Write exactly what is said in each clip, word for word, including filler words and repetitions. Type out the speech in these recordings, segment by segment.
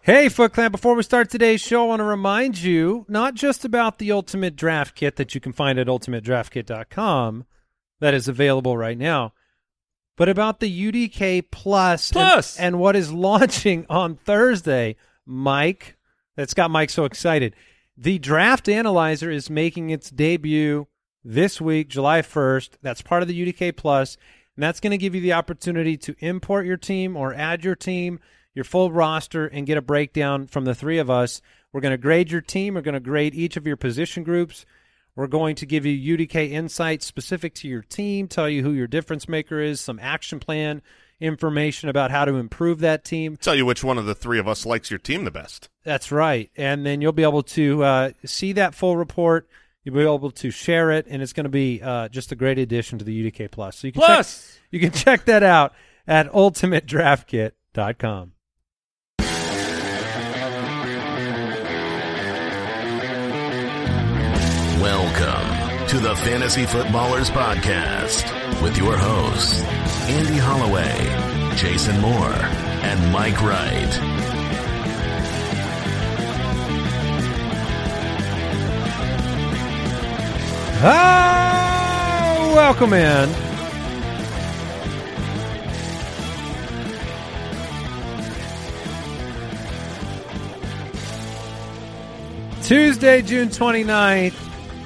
Hey, Foot Clan, before we start today's show, I want to remind you not just about the Ultimate Draft Kit that you can find at ultimate draft kit dot com that is available right now, but about the U D K Plus, Plus. And, and what is launching on Thursday. Mike, that's got Mike so excited. The Draft Analyzer is making its debut this week, July first. That's part of the U D K Plus, and that's going to give you the opportunity to import your team or add your team, your full roster, and get a breakdown from the three of us. We're going to grade your team. We're going to grade each of your position groups. We're going to give you U D K insights specific to your team, tell you who your difference maker is, some action plan information about how to improve that team. Tell you which one of the three of us likes your team the best. That's right. And then you'll be able to uh, see that full report. You'll be able to share it, and it's going to be uh, just a great addition to the U D K Plus. So you can Plus. check, you can check that out at ultimate draft kit dot com. Welcome to the Fantasy Footballers Podcast with your hosts, Andy Holloway, Jason Moore, and Mike Wright. Ah, welcome in. Tuesday, June twenty-ninth.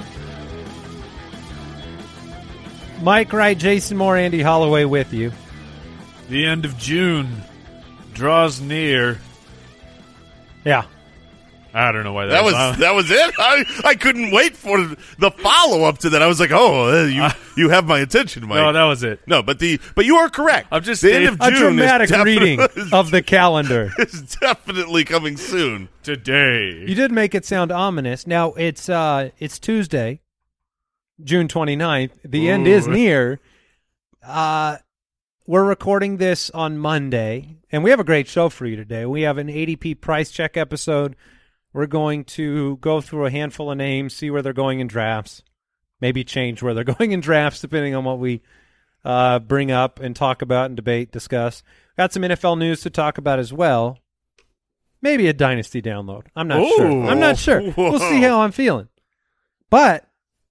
Mike Wright, Jason Moore, Andy Holloway with you. The end of June draws near. Yeah. I don't know why that, That was uh, that was it. I, I couldn't wait for the follow up to that. I was like, oh, uh, you Uh, you have my attention, Mike. No, that was it. No, but the but you are correct. I'm just the end of stating- A June dramatic is reading definitely- of the calendar. is definitely coming soon. Today. You did make it sound ominous. Now, it's uh, it's Tuesday, June twenty-ninth. The end is Ooh. near. Uh, we're recording this on Monday, and we have a great show for you today. We have an A D P price check episode. We're going to go through a handful of names, see where they're going in drafts, maybe change where they're going in drafts depending on what we uh, bring up and talk about and debate, discuss. Got some N F L news to talk about as well. Maybe a dynasty download. I'm not Ooh. sure. I'm not sure. We'll see how I'm feeling. But,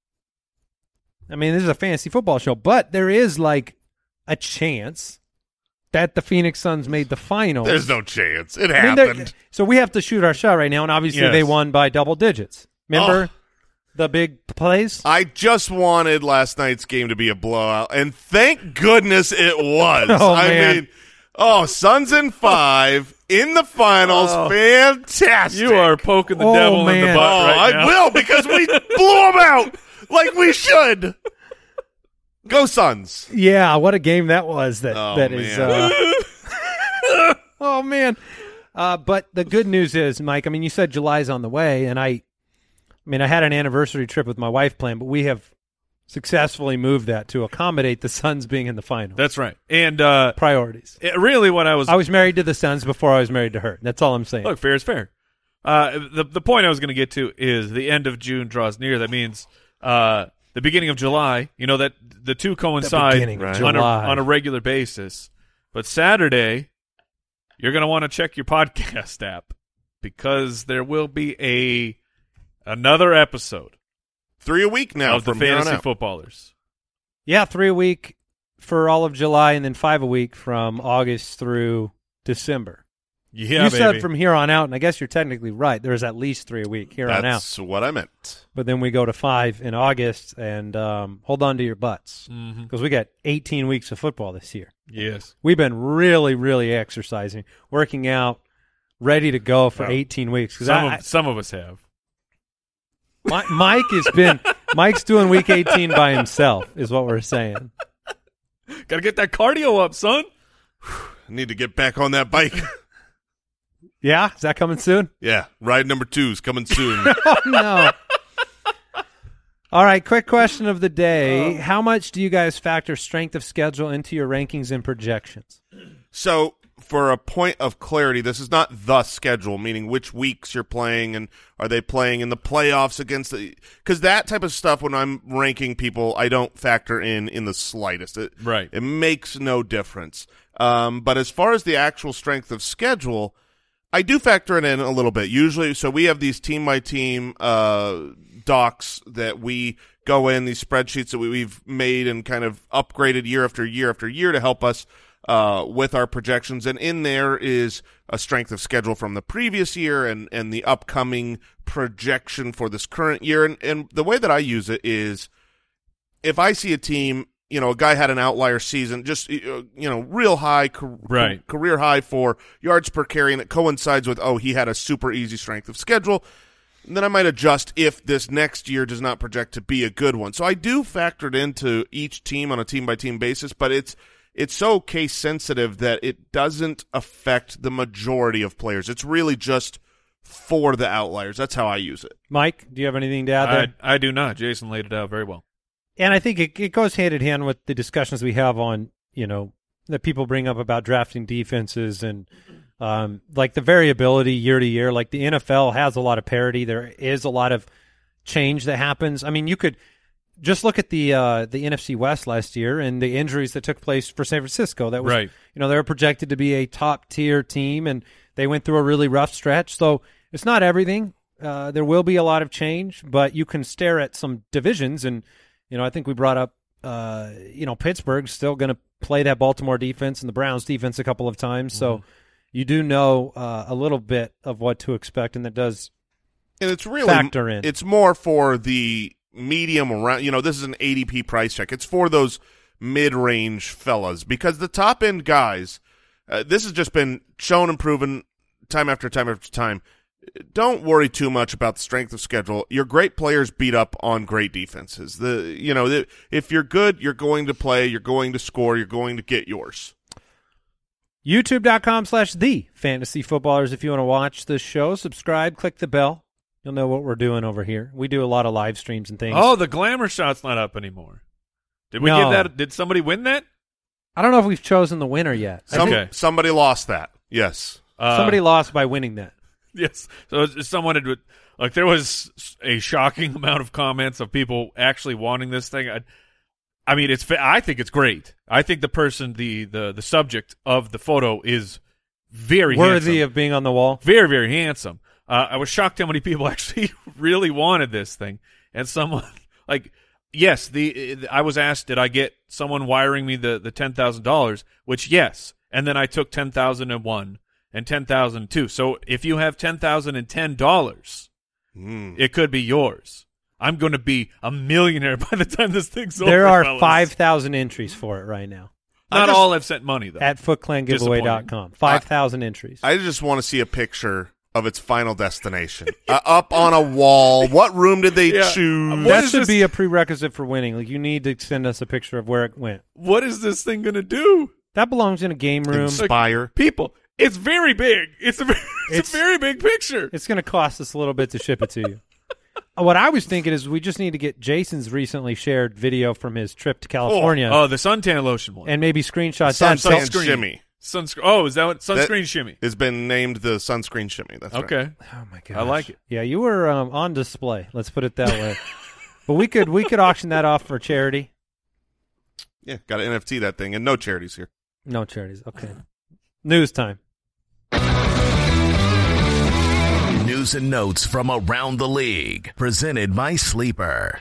I mean, this is a fantasy football show, but there is like a chance that the Phoenix Suns made the finals. There's no chance. It I mean, they're- happened. so we have to shoot our shot right now, and obviously Yes. they won by double digits. Remember Oh. the big plays? I just wanted last night's game to be a blowout, and thank goodness it was. Oh, I man. mean, oh, Suns in five in the finals. Oh. Fantastic. You are poking the Oh, devil in the man. butt Oh, right I now. will because we blew them out like we should. Go Suns. Yeah, what a game that was. That Oh, that is. man. Uh, oh man! Uh, but the good news is, Mike. I mean, you said July's on the way, and I, I mean, I had an anniversary trip with my wife planned, but we have successfully moved that to accommodate the Suns being in the final. That's right. And uh, Priorities. it, really what I was... I was married to the Suns before I was married to her. That's all I'm saying. Look, fair is fair. Uh, the the point I was going to get to is the end of June draws near. That means uh, the beginning of July. You know that the two coincide beginning of on, a, July. on a regular basis. But Saturday, you're going to want to check your podcast app because there will be a another episode Three a week now of the from here on Fantasy out. Footballers. Yeah, three a week for all of July, and then five a week from August through December. Yeah, you baby. said from here on out, and I guess you're technically right. There's at least three a week here on out. That's what I meant. But then we go to five in August, and um, hold on to your butts Mhm. because we got eighteen weeks of football this year. Yes. We've been really, really exercising, working out, ready to go for Well, eighteen weeks. 'Cause Some I, of, some of us have. I, Mi- Mike has been Mike's doing week eighteen by himself, is what we're saying. Got to get that cardio up, son. I need to get back on that bike. Yeah, is that coming soon? Yeah, ride number two is coming soon. Oh no. All right, quick question of the day. How much do you guys factor strength of schedule into your rankings and projections? So, for a point of clarity, this is not the schedule, meaning which weeks you're playing and are they playing in the playoffs against the – because that type of stuff, when I'm ranking people, I don't factor in in the slightest. It, Right. It makes no difference. Um, but as far as the actual strength of schedule, I do factor it in a little bit. Usually, so we have these team-by-team uh, docs that we go in, these spreadsheets that we, we've made and kind of upgraded year after year after year to help us uh, with our projections. And in there is a strength of schedule from the previous year and, and the upcoming projection for this current year. And, and the way that I use it is if I see a team, you know, a guy had an outlier season, just, you know, real high, right. career high for yards per carry, and it coincides with, oh, he had a super easy strength of schedule, and then I might adjust if this next year does not project to be a good one. So I do factor it into each team on a team-by-team basis, but it's it's so case-sensitive that it doesn't affect the majority of players. It's really just for the outliers. That's how I use it. Mike, do you have anything to add there? I, I do not. Jason laid it out very well. And I think it, it goes hand in hand with the discussions we have on, you know, that people bring up about drafting defenses and um, like the variability year to year. Like the N F L has a lot of parity. There is a lot of change that happens. I mean, you could just look at the uh, the N F C West last year and the injuries that took place for San Francisco. That was, right. you know, they were projected to be a top tier team, and they went through a really rough stretch. So it's not everything. Uh, there will be a lot of change, but you can stare at some divisions and. You know, I think we brought up, uh, you know, Pittsburgh's still going to play that Baltimore defense and the Browns defense a couple of times. Mm-hmm. So you do know uh, a little bit of what to expect, and that does and it's really, factor in. It's more for the medium around. You know, this is an A D P price check. It's for those mid-range fellas because the top-end guys, uh, this has just been shown and proven time after time after time. Don't worry too much about the strength of schedule. Your great players beat up on great defenses. The you know the, if you're good, you're going to play, you're going to score, you're going to get yours. YouTube.com slash the Fantasy Footballers. If you want to watch the show, subscribe, click the bell. You'll know what we're doing over here. We do a lot of live streams and things. Oh, the glamour shot's not up anymore. Did we No. get that? Did somebody win that? I don't know if we've chosen the winner yet. I Some, Okay. Somebody lost that. Yes. Uh, Somebody lost by winning that. Yes. So it's- someone had like there was a shocking amount of comments of people actually wanting this thing. I, I mean, it's I think it's great. I think the person, the the the subject of the photo is very Worthy handsome. of being on the wall. Very very handsome. Uh, I was shocked how many people actually really wanted this thing, and someone like yes, the I was asked, did I get someone wiring me the the ten thousand dollars? Which yes, and then I took ten thousand and one. And ten thousand too. So if you have ten thousand and ten dollars, Mm. it could be yours. I'm going to be a millionaire by the time this thing's over. There are fellas. five thousand entries for it right now Not I just- all have sent money though. at foot clan giveaway dot com. five thousand entries. I just want to see a picture of its final destination. uh, up on a wall. What room did they Yeah. choose? What that is should this- be a prerequisite for winning. Like you need to send us a picture of where it went. What is this thing going to do? That belongs in a game room. Inspire. People, it's very big. It's a very, it's, It's- a very big picture. It's going to cost us a little bit to ship it to you. What I was thinking is we just need to get Jason's recently shared video from his trip to California Oh, the suntan lotion one. and maybe screenshot Sun, that. So- sunscreen shimmy. Sunscreen. Oh, is that what sunscreen That- shimmy? Has been named the sunscreen shimmy. That's right. Okay. oh my god, I like it. Yeah, you were um, on display. Let's put it that way. But we could we could auction that off for charity. Yeah, got to N F T that thing, and no charities here. No charities. Okay. News time. News and notes from around the league. Presented by Sleeper.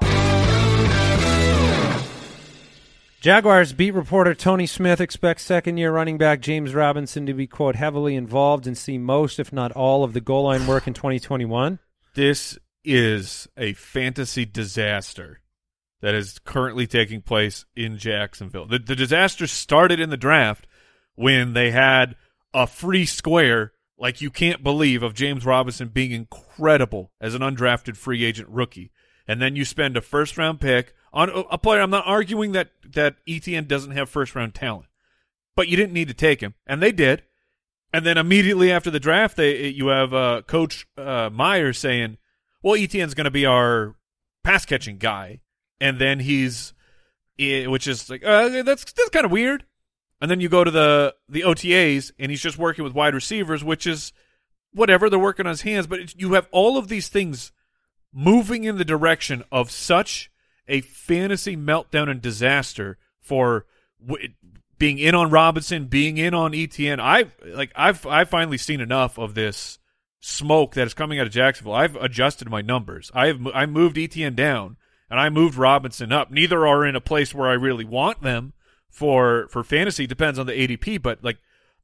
Jaguars beat reporter Tony Smith expects second-year running back James Robinson to be, quote, heavily involved and see most, if not all, of the goal line work in twenty twenty-one. This is a fantasy disaster that is currently taking place in Jacksonville. The, the disaster started in the draft when they had a free square, like you can't believe, of James Robinson being incredible as an undrafted free agent rookie. And then you spend a first-round pick on a, a player. I'm not arguing that, that E T N doesn't have first-round talent, but you didn't need to take him, and they did. And then immediately after the draft, they you have uh, Coach uh, Meyer saying, well, E T N's going to be our pass-catching guy. And then he's, eh, which is like, uh, that's that's kind of weird. And then you go to the, the O T As, and he's just working with wide receivers, which is whatever. They're working on his hands. But it, you have all of these things moving in the direction of such a fantasy meltdown and disaster for w- being in on Robinson, being in on Etienne. I like I've I've finally seen enough of this smoke that is coming out of Jacksonville. I've adjusted my numbers. I've I moved Etienne down and I moved Robinson up. Neither are in a place where I really want them for for fantasy. Depends on the A D P, but like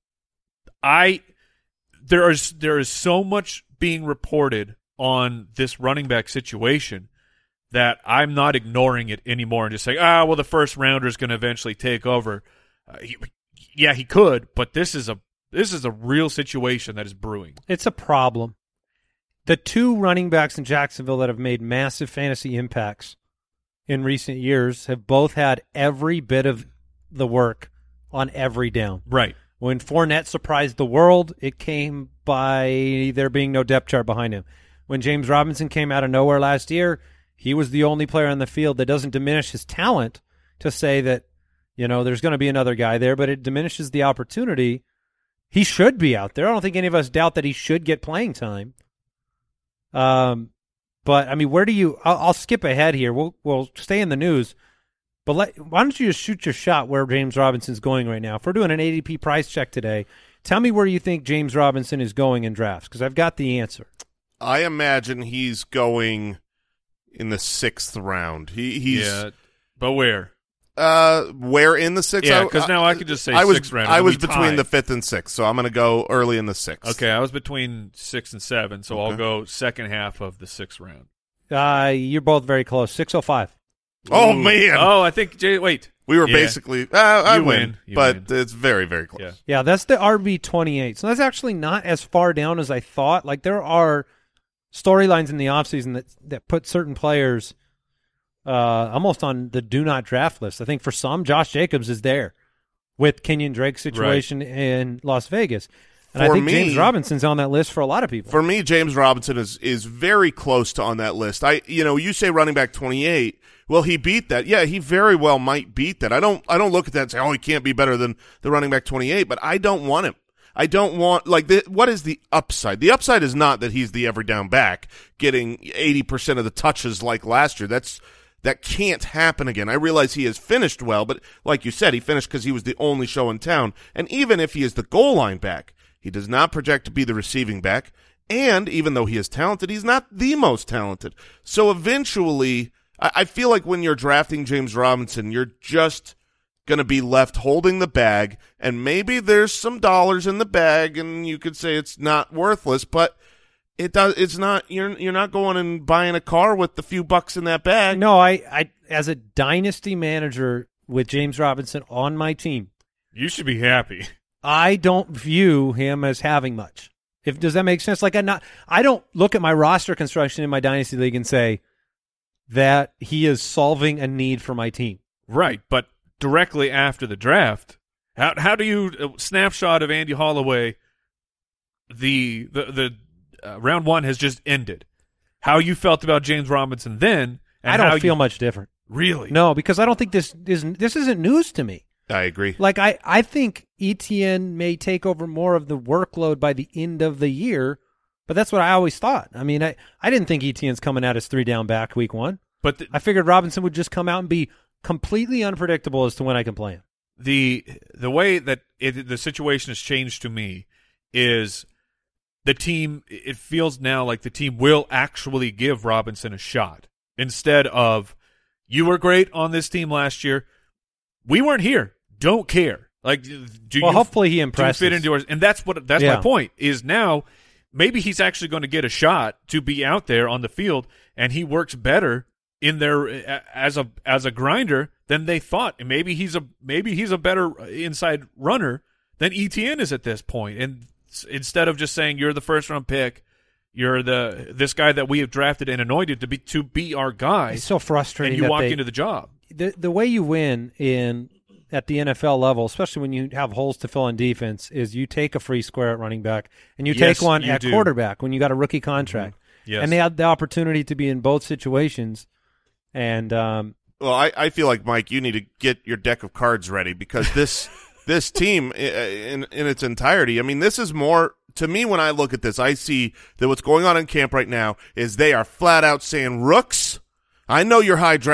I there is there is so much being reported on this running back situation that I'm not ignoring it anymore and just saying, ah, well, the first rounder is going to eventually take over. Uh, he, yeah, he could, but this is a this is a real situation that is brewing. It's a problem. The two running backs in Jacksonville that have made massive fantasy impacts in recent years have both had every bit of the work on every down. Right. When Fournette surprised the world, it came by there being no depth chart behind him. When James Robinson came out of nowhere last year, he was the only player on the field. That doesn't diminish his talent to say that, you know, there's going to be another guy there, but it diminishes the opportunity. He should be out there. I don't think any of us doubt that he should get playing time. Um, but, I mean, where do you – I'll skip ahead here. We'll we'll stay in the news. But let, why don't you just shoot your shot where James Robinson's going right now? If we're doing an A D P price check today, tell me where you think James Robinson is going in drafts, because I've got the answer. I imagine he's going in the sixth round. He he's yeah, but where? Uh, where in the sixth? Yeah, because now I could just say I was, sixth round. I was be between tied. the fifth and sixth, so I'm going to go early in the sixth. Okay, I was between six and seven, so Okay. I'll go second half of the sixth round. Uh, you're both very close. six oh five. Oh, Ooh. man. Oh, I think Jay. Wait, We were Yeah. basically uh, – I You win, win. You but win. it's very, very close. Yeah. Yeah, that's the R B twenty-eight. So that's actually not as far down as I thought. Like, there are storylines in the offseason that, that put certain players uh, almost on the do not draft list. I think for some, Josh Jacobs is there with Kenyon Drake's situation in Las Vegas. And For I think me- James Robinson's on that list for a lot of people. For me, James Robinson is is very close to on that list. I, you know, you say running back twenty-eight. Well, he beat that. Yeah, he very well might beat that. I don't. I don't look at that and say, oh, he can't be better than the running back twenty-eight. But I don't want him. I don't want like the, what is the upside? The upside is not that he's the every down back getting eighty percent of the touches like last year. That's that can't happen again. I realize he has finished well, but like you said, he finished because he was the only show in town. And even if he is the goal line back, he does not project to be the receiving back. And even though he is talented, he's not the most talented. So eventually, I, I feel like when you're drafting James Robinson, you're just going to be left holding the bag. And maybe there's some dollars in the bag, and you could say it's not worthless, but it does. It's not. You're you're not going and buying a car with the few bucks in that bag. No, I, I as a dynasty manager with James Robinson on my team, You should be happy. I don't view him as having much. If does that make sense? Like I not, I don't look at my roster construction in my dynasty league and say that he is solving a need for my team. Right, but directly after the draft, how how do you uh, snapshot of Andy Holloway? The the the uh, round one has just ended. How you felt about James Robinson then? And I don't how feel you, much different. Really. No, because I don't think this is this isn't news to me. I agree. Like I, I think Etienne may take over more of the workload by the end of the year, but that's what I always thought. I mean, I, I didn't think Etienne's coming out as three down back week one. But the, I figured Robinson would just come out and be completely unpredictable as to when I can play him. the the way that it, the situation has changed to me is the team. It feels now like the team will actually give Robinson a shot instead of you were great on this team last year. We weren't here. Don't care. Like, do Well, you hopefully he do you impresses. fit into ours? And that's what that's Yeah. my point. Is now maybe he's actually going to get a shot to be out there on the field, and he works better in there as a as a grinder than they thought. And maybe he's a maybe he's a better inside runner than Etienne is at this point. And s- instead of just saying you're the first round pick, you're the this guy that we have drafted and anointed to be to be our guy, It's so frustrating and you that walk they, into the job. the the way you win in at the N F L level, especially when you have holes to fill in defense, is you take a free square at running back and you Yes, take one you at do. quarterback when you got a rookie contract. Yes. And they had the opportunity to be in both situations. And um, Well, I, I feel like, Mike, you need to get your deck of cards ready because this this team i- in in its entirety, I mean, this is more – to me, when I look at this, I see that what's going on in camp right now is they are flat out saying, Rooks, I know you're high draft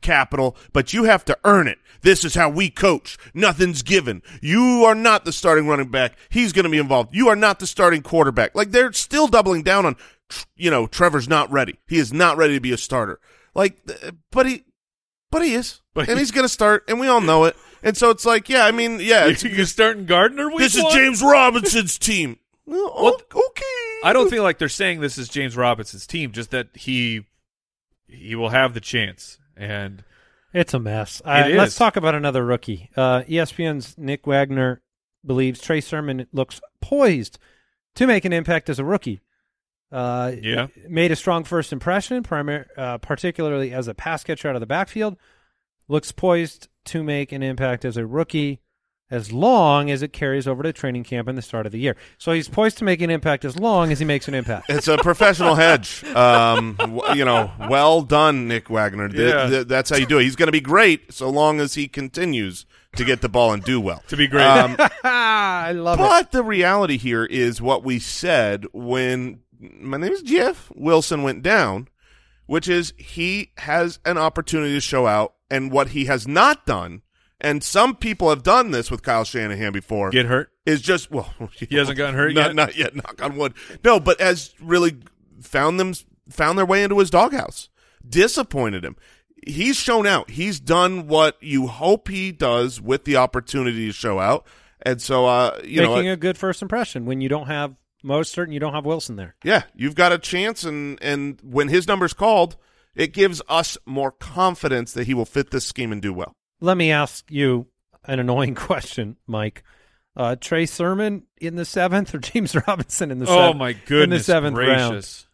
capital, but you have to earn it. This is how we coach. Nothing's given. You are not the starting running back. He's going to be involved. You are not the starting quarterback. Like, they're still doubling down on, you know, Trevor's not ready. He is not ready to be a starter. Like, but he, but he is, But and he- he's going to start, and we all know it. And so it's like, yeah, I mean, yeah, it's, You're starting Gardner week this is one? James Robinson's team. Well, What? okay. I don't feel like they're saying this is James Robinson's team, just that he he will have the chance. And It's a mess. Uh, It let's is. talk about another rookie. Uh, E S P N's Nick Wagner believes Trey Sermon looks poised to make an impact as a rookie. Uh, Yeah. Made a strong first impression, primar- uh, particularly as a pass catcher out of the backfield. Looks poised to make an impact as a rookie as long as it carries over to training camp and the start of the year. So he's poised to make an impact as long as he makes an impact. It's a professional hedge. Um, w- you know, well done, Nick Wagner. Th- Yeah. th- that's how you do it. He's going to be great so long as he continues to get the ball and do well. to be great. Um, I love it. but the reality here is what we said when my name is Jeff Wilson went down, which is he has an opportunity to show out, and what he has not done, and some people have done this with Kyle Shanahan before, Get hurt? is just, well, He hasn't gotten hurt not, yet? Not yet, knock on wood. No, but has really found them found their way into his doghouse. Disappointed him. He's shown out. He's done what you hope he does with the opportunity to show out. And so, uh, you Making know, a good first impression when you don't have Mostert and you don't have Wilson there. yeah, you've got a chance, and, and when his number's called, it gives us more confidence that he will fit this scheme and do well. Let me ask you an annoying question, Mike. Uh, Trey Sermon in the seventh or James Robinson in the Oh, seventh? my goodness in the seventh gracious.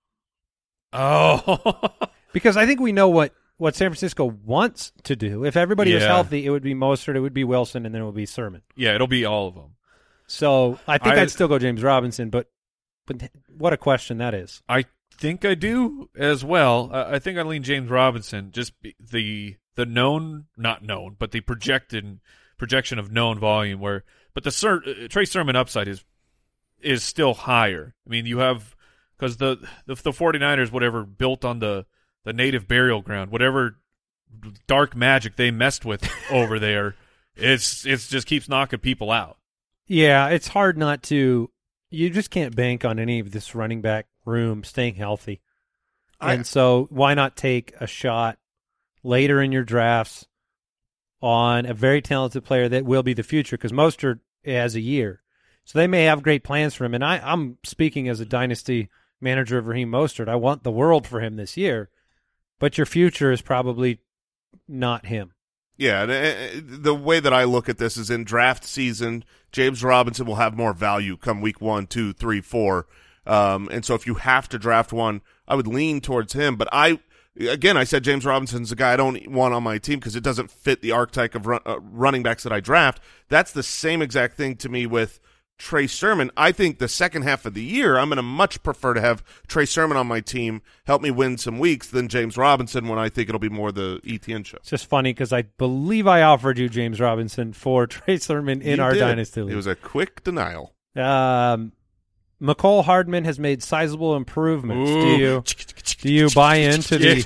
round. Oh. Because I think we know what, what San Francisco wants to do. If everybody was Yeah. healthy, it would be Mostert, it would be Wilson, and then it would be Sermon. Yeah, it'll be all of them. So I think I- I'd still go James Robinson, but but what a question that is. I think I do as well. Uh, I think I lean James Robinson. Just be, the the known, not known, but the projected projection of known volume. Where, but the Ser, uh, Trey Sermon upside is is still higher. I mean, you have because the, the the 49ers, whatever, built on the the native burial ground, whatever dark magic they messed with over there, it's it's just keeps knocking people out. Yeah, it's hard not to. You just can't bank on any of this running back room staying healthy. I- And so why not take a shot later in your drafts on a very talented player that will be the future, because Mostert has a year. So they may have great plans for him. And I, I'm speaking as a dynasty manager of Raheem Mostert. I want the world for him this year. But your future is probably not him. Yeah, and, uh, the way that I look at this is in draft season, James Robinson will have more value come week one, two, three, four. Um, and so if you have to draft one, I would lean towards him. But I, again, I said James Robinson's a guy I don't want on my team because it doesn't fit the archetype of run, uh, running backs that I draft. That's the same exact thing to me with Trey Sermon. I think the second half of the year, I'm going to much prefer to have Trey Sermon on my team help me win some weeks than James Robinson when I think it'll be more the E T N show. It's just funny because I believe I offered you James Robinson for Trey Sermon in You our did. dynasty league. It was a quick denial. Um, McCole Hardman has made sizable improvements. Do Ooh. you do you buy into the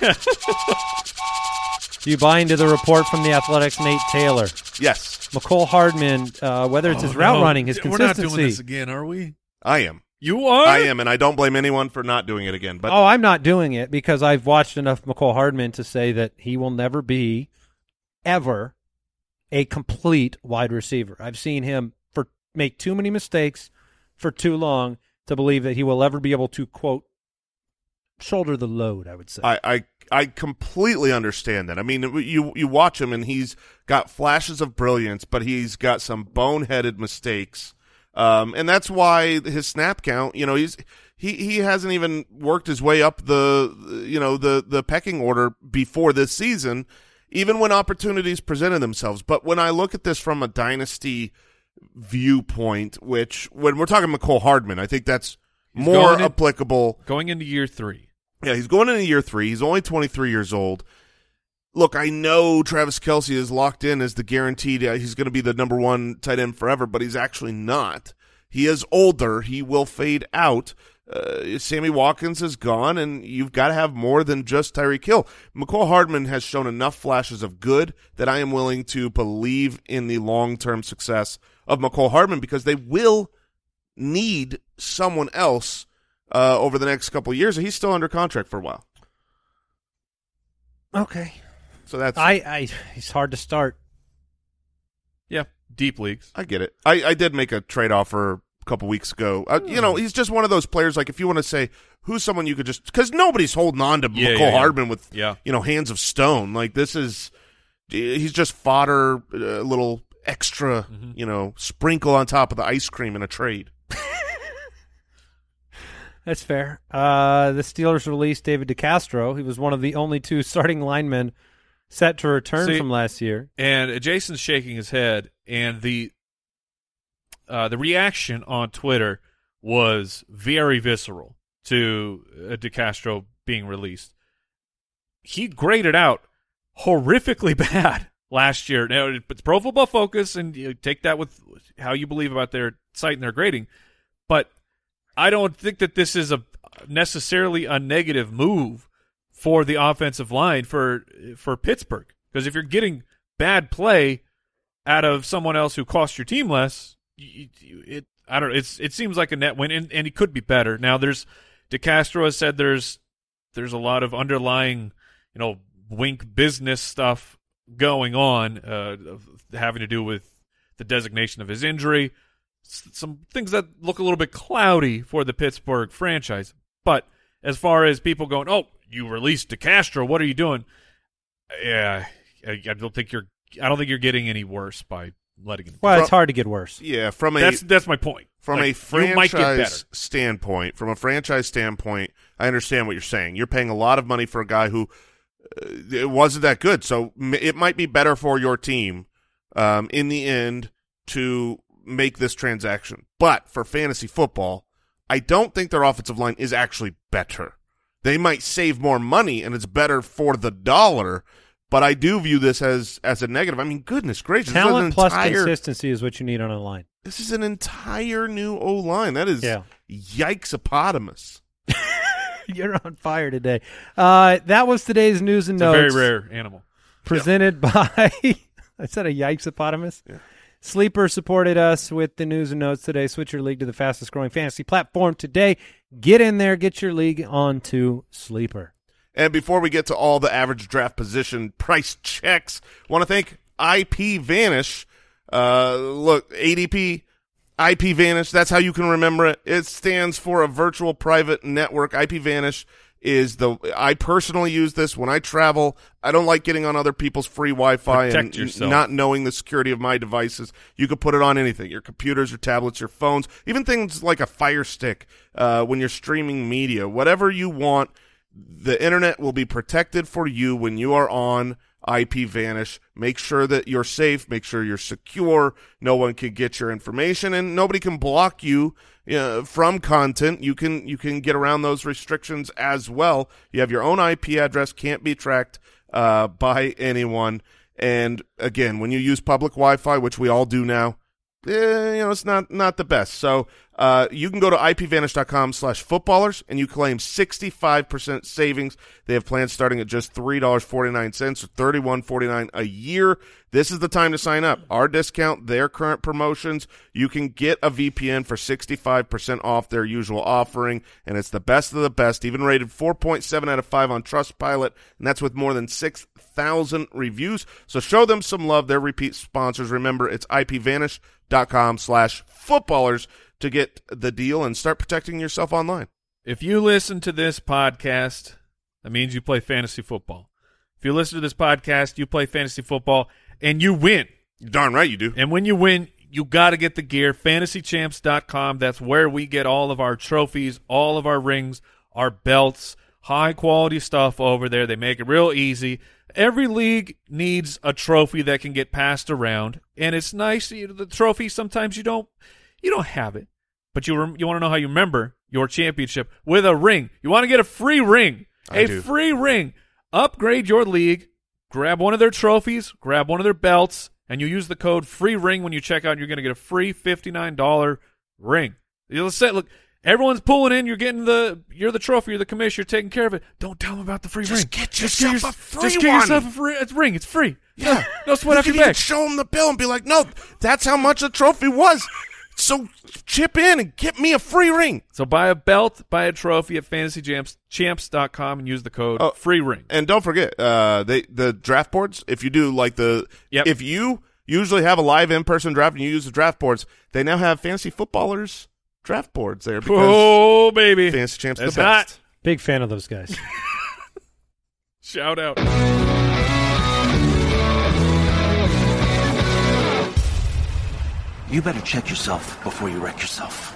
do you buy into the report from the Athletics' Nate Taylor? Yes, McCole Hardman, uh, whether it's his Oh, route no. running, his We're not consistency. doing this again, are we? I am. You are? I am, and I don't blame anyone for not doing it again. But Oh, I'm not doing it because I've watched enough McCole Hardman to say that he will never be, ever, a complete wide receiver. I've seen him for make too many mistakes for too long to believe that he will ever be able to, quote, shoulder the load, I would say. I, I I completely understand that. I mean, you you watch him, and he's got flashes of brilliance, but he's got some boneheaded mistakes. Um, and that's why his snap count, you know, he's he, he hasn't even worked his way up the you know the the pecking order before this season, even when opportunities presented themselves. But when I look at this from a dynasty viewpoint, which when we're talking McCole Hardman, I think that's He's more going in- applicable. Going into year three. Yeah, he's going into year three. He's only twenty-three years old. Look, I know Travis Kelce is locked in as the guaranteed. Uh, he's going to be the number one tight end forever, but he's actually not. He is older. He will fade out. uh, Sammy Watkins is gone, and you've got to have more than just Tyreek Hill. McCole Hardman has shown enough flashes of good that I am willing to believe in the long-term success of McCole Hardman because they will need someone else uh, over the next couple of years, and he's still under contract for a while. Okay. So that's I, I it's hard to start. Yeah, deep leagues. I get it. I, I did make a trade offer a couple weeks ago. Uh, you know, he's just one of those players, like if you want to say who's someone you could just – because nobody's holding on to Yeah, McCole yeah, yeah. Hardman with, Yeah. you know, hands of stone. Like this is – he's just fodder, a little extra, Mm-hmm. you know, sprinkle on top of the ice cream in a trade. That's fair. Uh, the Steelers released David DeCastro. He was one of the only two starting linemen set to return See, from last year. And Jason's shaking his head, and the uh, the reaction on Twitter was very visceral to uh, DeCastro being released. He graded out horrifically bad last year. Now, it's Pro Football Focus, and you take that with how you believe about their site and their grading, but I don't think that this is a necessarily a negative move for the offensive line for for Pittsburgh. Because if you're getting bad play out of someone else who costs your team less, it, it I don't know. It's it seems like a net win, and, and he could be better. Now, there's DeCastro has said there's there's a lot of underlying, you know, wink business stuff going on, uh, having to do with the designation of his injury. Some things that look a little bit cloudy for the Pittsburgh franchise. But as far as people going, oh, you released DeCastro, what are you doing? Yeah, I, I don't think you're. I don't think you're getting any worse by letting him. Well, From- it's hard to get worse. Yeah, from a That's that's my point. From Like, a you might get better. franchise standpoint, from a franchise standpoint, I understand what you're saying. You're paying a lot of money for a guy who uh, it wasn't that good, so m- it might be better for your team um, in the end to make this transaction. But for fantasy football, I don't think their offensive line is actually better. They might save more money, and it's better for the dollar. But I do view this as as a negative. I mean, goodness gracious, this is Talent an plus entire, consistency is what you need on a line. This is an entire new O line. That is Yeah. yikes-opotamus. You're on fire today. Uh, that was today's news and It's a very notes. rare animal. Presented by, I said a yikes-opotamus. Yeah. Sleeper supported us with the news and notes today. Switch your league to the fastest growing fantasy platform today. Get in there. Get your league onto Sleeper. And before we get to all the average draft position price checks, want to thank I P Vanish. Uh, look, A D P, I P Vanish, that's how you can remember it. It stands for a virtual private network. I P Vanish is the – I personally use this when I travel. I don't like getting on other people's free Wi-Fi Protect and yourself. not knowing the security of my devices. You could put it on anything, your computers, your tablets, your phones, even things like a Fire Stick uh, when you're streaming media. Whatever you want, the internet will be protected for you when you are on I P Vanish. Make sure that you're safe. Make sure you're secure. No one can get your information, and nobody can block you uh, from content. You can you can get around those restrictions as well. You have your own I P address, can't be tracked uh, by anyone. And again, when you use public Wi-Fi, which we all do now, eh, you know it's not not the best. So uh, you can go to I P vanish dot com slash footballers and you claim sixty-five percent savings. They have plans starting at just three dollars and forty-nine cents or thirty-one forty-nine a year. This is the time to sign up. Our discount, their current promotions, you can get a V P N for sixty-five percent off their usual offering, and it's the best of the best, even rated four point seven out of five on Trustpilot, and that's with more than six thousand reviews. So show them some love. They're repeat sponsors. Remember, it's I P vanish dot com slash footballers to get the deal and start protecting yourself online. If you listen to this podcast, that means you play fantasy football. If you listen to this podcast, you play fantasy football, and you win. Darn right you do. And when you win, you got to get the gear. fantasy champs dot com. That's where we get all of our trophies, all of our rings, our belts, high-quality stuff over there. They make it real easy. Every league needs a trophy that can get passed around, and it's nice. You know, the trophy, sometimes you don't you don't have it, but you rem- you want to know how you remember your championship with a ring. You want to get a free ring, I a do. free ring. Upgrade your league. Grab one of their trophies, grab one of their belts, and you use the code FREERING when you check out, and you're going to get a free fifty-nine dollars ring. You'll say, look, Everyone's pulling in. You're getting the. You're the trophy. You're the commission. You're taking care of it. Don't tell them about the free Just ring. get Just yourself your- a free Just get one. yourself a free it's ring. It's free. Yeah. No, no sweat You off can your even back. show them the bill and be like, no, that's how much the trophy was. So chip in and get me a free ring. So buy a belt, buy a trophy at fantasy champs dot com and use the code Oh, free ring. And don't forget, uh, they the draft boards. If you do like the, Yep. if you usually have a live in person draft and you use the draft boards, they now have fantasy footballers draft boards there because Oh, baby. fantasy champs That's the best. hot. Big fan of those guys. Shout out. You better check yourself before you wreck yourself.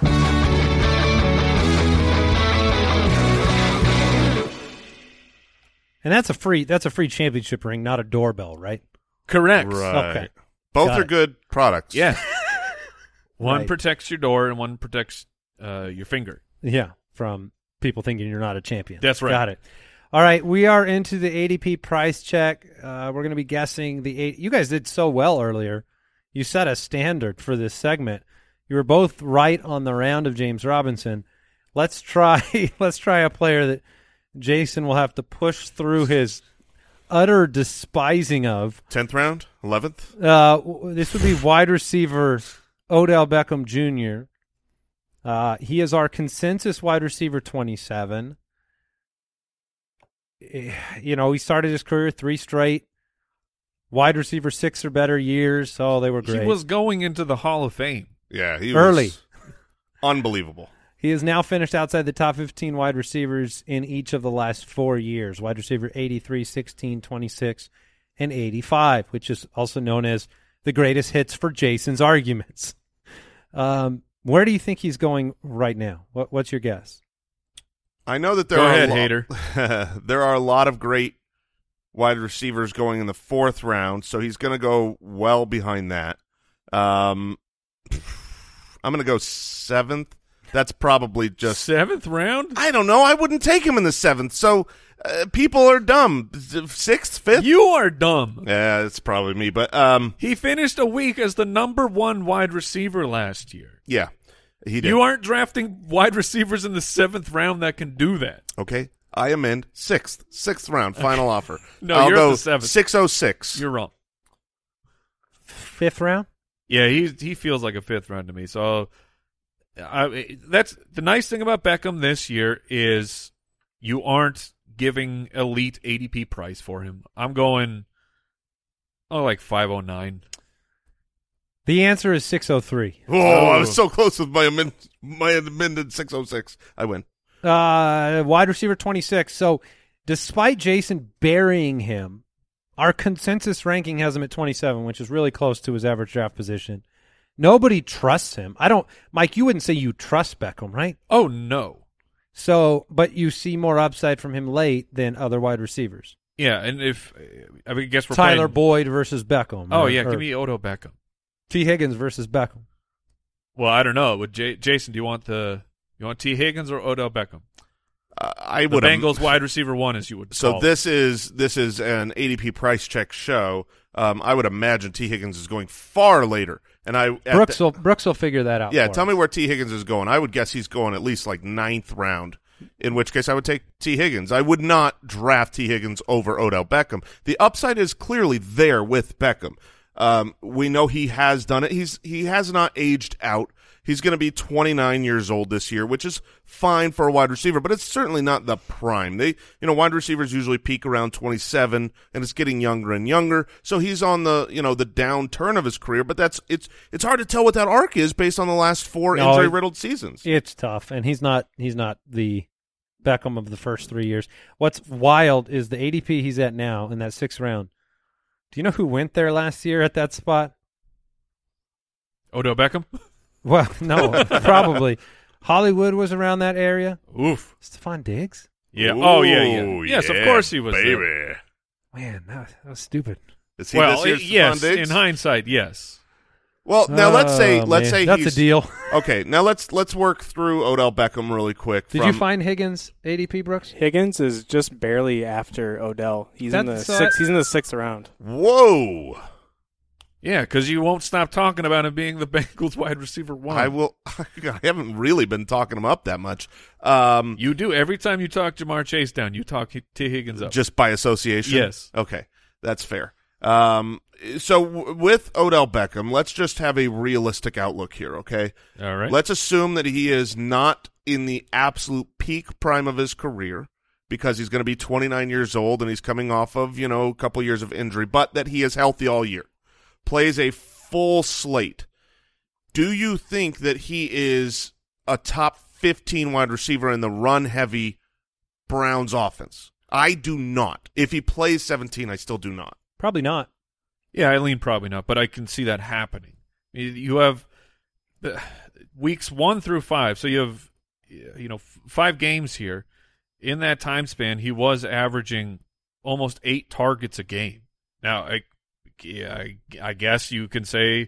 And that's a free that's a free championship ring, not a doorbell, right? Correct. Right. Okay. Both Got are it. good products. Yeah. One Right. protects your door and one protects uh, your finger. Yeah, from people thinking you're not a champion. That's right. Got it. All right, we are into the A D P price check. Uh, we're going to be guessing the eight. You guys did so well earlier. You set a standard for this segment. You were both right on the round of James Robinson. Let's try. Let's try a player that Jason will have to push through his utter despising of. tenth round, eleventh. Uh, w- this would be wide receiver Odell Beckham Junior Uh, he is our consensus wide receiver twenty-seven. Eh, You know, he started his career three straight wide receiver six or better years. Oh, they were great. He was going into the Hall of Fame. Yeah, he Early. was unbelievable. He has now finished outside the top fifteen wide receivers in each of the last four years. Wide receiver eighty-three, sixteen, twenty-six, and eighty-five, which is also known as the greatest hits for Jason's arguments. Um, where do you think he's going right now? What, what's your guess? I know that there Go are ahead, a lo- hater. there are a lot of great wide receivers going in the fourth round, so he's going to go well behind that. Um, I'm going to go seventh. That's probably just Seventh round? I don't know. I wouldn't take him in the seventh. So uh, people are dumb. Sixth, fifth. You are dumb. Yeah, it's probably me. But um, He finished a week as the number one wide receiver last year. yeah, he did. You aren't drafting wide receivers in the seventh round that can do that. Okay, I amend sixth, sixth round, final offer. No, I'll you're at go the seventh. six oh six. You're wrong. Fifth round? Yeah, he he feels like a fifth round to me. So I, that's the nice thing about Beckham this year is you aren't giving elite A D P price for him. I'm going oh like five oh nine. The answer is six oh three. Oh, I was so close with my amend, my amended six oh six. I win. Uh, wide receiver twenty-six. So despite Jason burying him, our consensus ranking has him at twenty-seven, which is really close to his average draft position. Nobody trusts him. I don't, Mike, you wouldn't say you trust Beckham, right? Oh no. So, but you see more upside from him late than other wide receivers. Yeah, and if I mean, guess we're Tyler playing, Boyd versus Beckham. Oh or- yeah, or give me Odo Beckham. T. Higgins versus Beckham. Well, I don't know. Would J- Jason, do you want the you want T Higgins or Odell Beckham? Uh, I The would. am- Bengals wide receiver one, as you would. So call it. this is this is an A D P price check show. Um, I would imagine T Higgins is going far later, and I at Brooks the- will, Brooks will figure that out. yeah. for Tell us. me where T Higgins is going. I would guess he's going at least like ninth round. In which case, I would take T Higgins. I would not draft T Higgins over Odell Beckham. The upside is clearly there with Beckham. Um, we know he has done it. He's he has not aged out. He's going to be twenty-nine years old this year, which is fine for a wide receiver, but it's certainly not the prime. They, you know, wide receivers usually peak around twenty-seven, and it's getting younger and younger. So he's on the, you know, the downturn of his career, but that's it's it's hard to tell what that arc is based on the last four No, injury riddled seasons. It's tough, and he's not he's not the Beckham of the first three years. What's wild is the A D P he's at now in that sixth round. Do you know who went there last year at that spot? Odell Beckham. Well, no, probably. Hollywood was around that area. Oof. Stephon Diggs? Yeah. Oh yeah. Yeah. Ooh, Yes, of yeah, course he was baby. there. Man, that, that was stupid. Is he Well, this year's it- yes. Stephon Diggs? In hindsight, yes. Well, now let's say Oh, let's man. say that's he's a deal. Okay, now let's let's work through Odell Beckham really quick. Did from, you find Higgins A D P, Brooks? Higgins is just barely after Odell. He's in the That's, uh, sixth. He's in the sixth round. Whoa! Yeah, because you won't stop talking about him being the Bengals wide receiver one. I will. I haven't really been talking him up that much. Um, You do. Every time you talk Jamar Chase down, you talk T. Higgins up. just by association? Yes. Okay, that's fair. Um, so w- with Odell Beckham, let's just have a realistic outlook here, okay? All right. Let's assume that he is not in the absolute peak prime of his career because he's going to be twenty-nine years old and he's coming off of, you know, a couple years of injury, but that he is healthy all year. Plays a full slate. Do you think that he is a top fifteen wide receiver in the run-heavy Browns offense? I do not. If he plays seventeen, I still do not. Probably not. Yeah, I lean probably not, but I can see that happening. You have uh, weeks one through five, so you have you know f- five games here. In that time span, he was averaging almost eight targets a game. Now, I, yeah, I, I guess you can say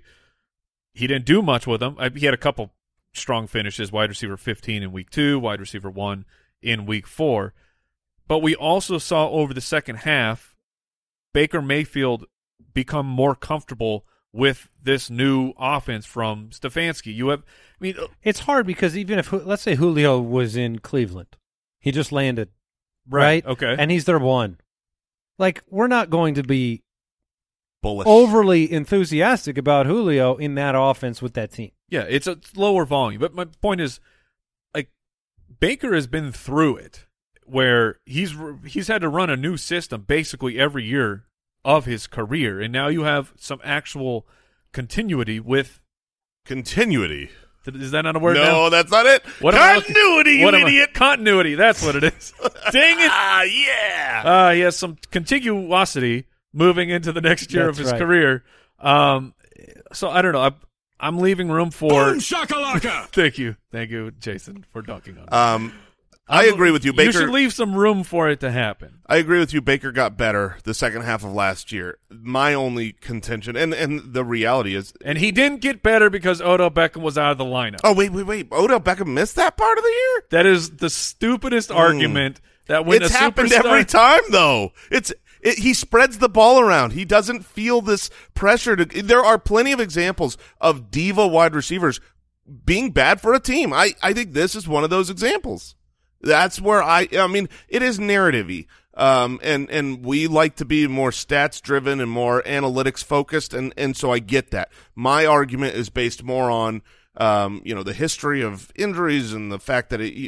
he didn't do much with them. I, he had a couple strong finishes, wide receiver fifteen in week two, wide receiver one in week four. But we also saw over the second half Baker Mayfield become more comfortable with this new offense from Stefanski. You have, I mean, It's hard because even if, let's say Julio was in Cleveland, he just landed, right? Okay. And he's their one. Like, we're not going to be Bullish. overly enthusiastic about Julio in that offense with that team. Yeah, it's a lower volume. But my point is, like, Baker has been through it where he's he's had to run a new system basically every year of his career, and now you have some actual continuity with Continuity. Is that not a word no, now? that's not it. What am I looking- Continuity, you what am I- idiot. Continuity, that's what it is. Dang it. Ah, yeah. Uh, he has some contiguosity moving into the next year That's of his right. career. Um, so I don't know. I'm, I'm leaving room for. Boom shakalaka! Thank you, thank you, Jason, for dunking on. it. Um, I agree with you. Baker. You should leave some room for it to happen. I agree with you. Baker got better the second half of last year. My only contention, and, and the reality is, And he didn't get better because Odell Beckham was out of the lineup. oh wait, wait, wait, Odell Beckham missed that part of the year. That is the stupidest argument. That when It's a happened superstar, every time, though. It's it, he spreads the ball around. He doesn't feel this pressure to. There are plenty of examples of diva wide receivers being bad for a team. I, I think this is one of those examples. That's where I. I mean, it is narrative-y. Um, and, and we like to be more stats driven and more analytics focused. And, and so I get that. My argument is based more on, um, you know, the history of injuries and the fact that it,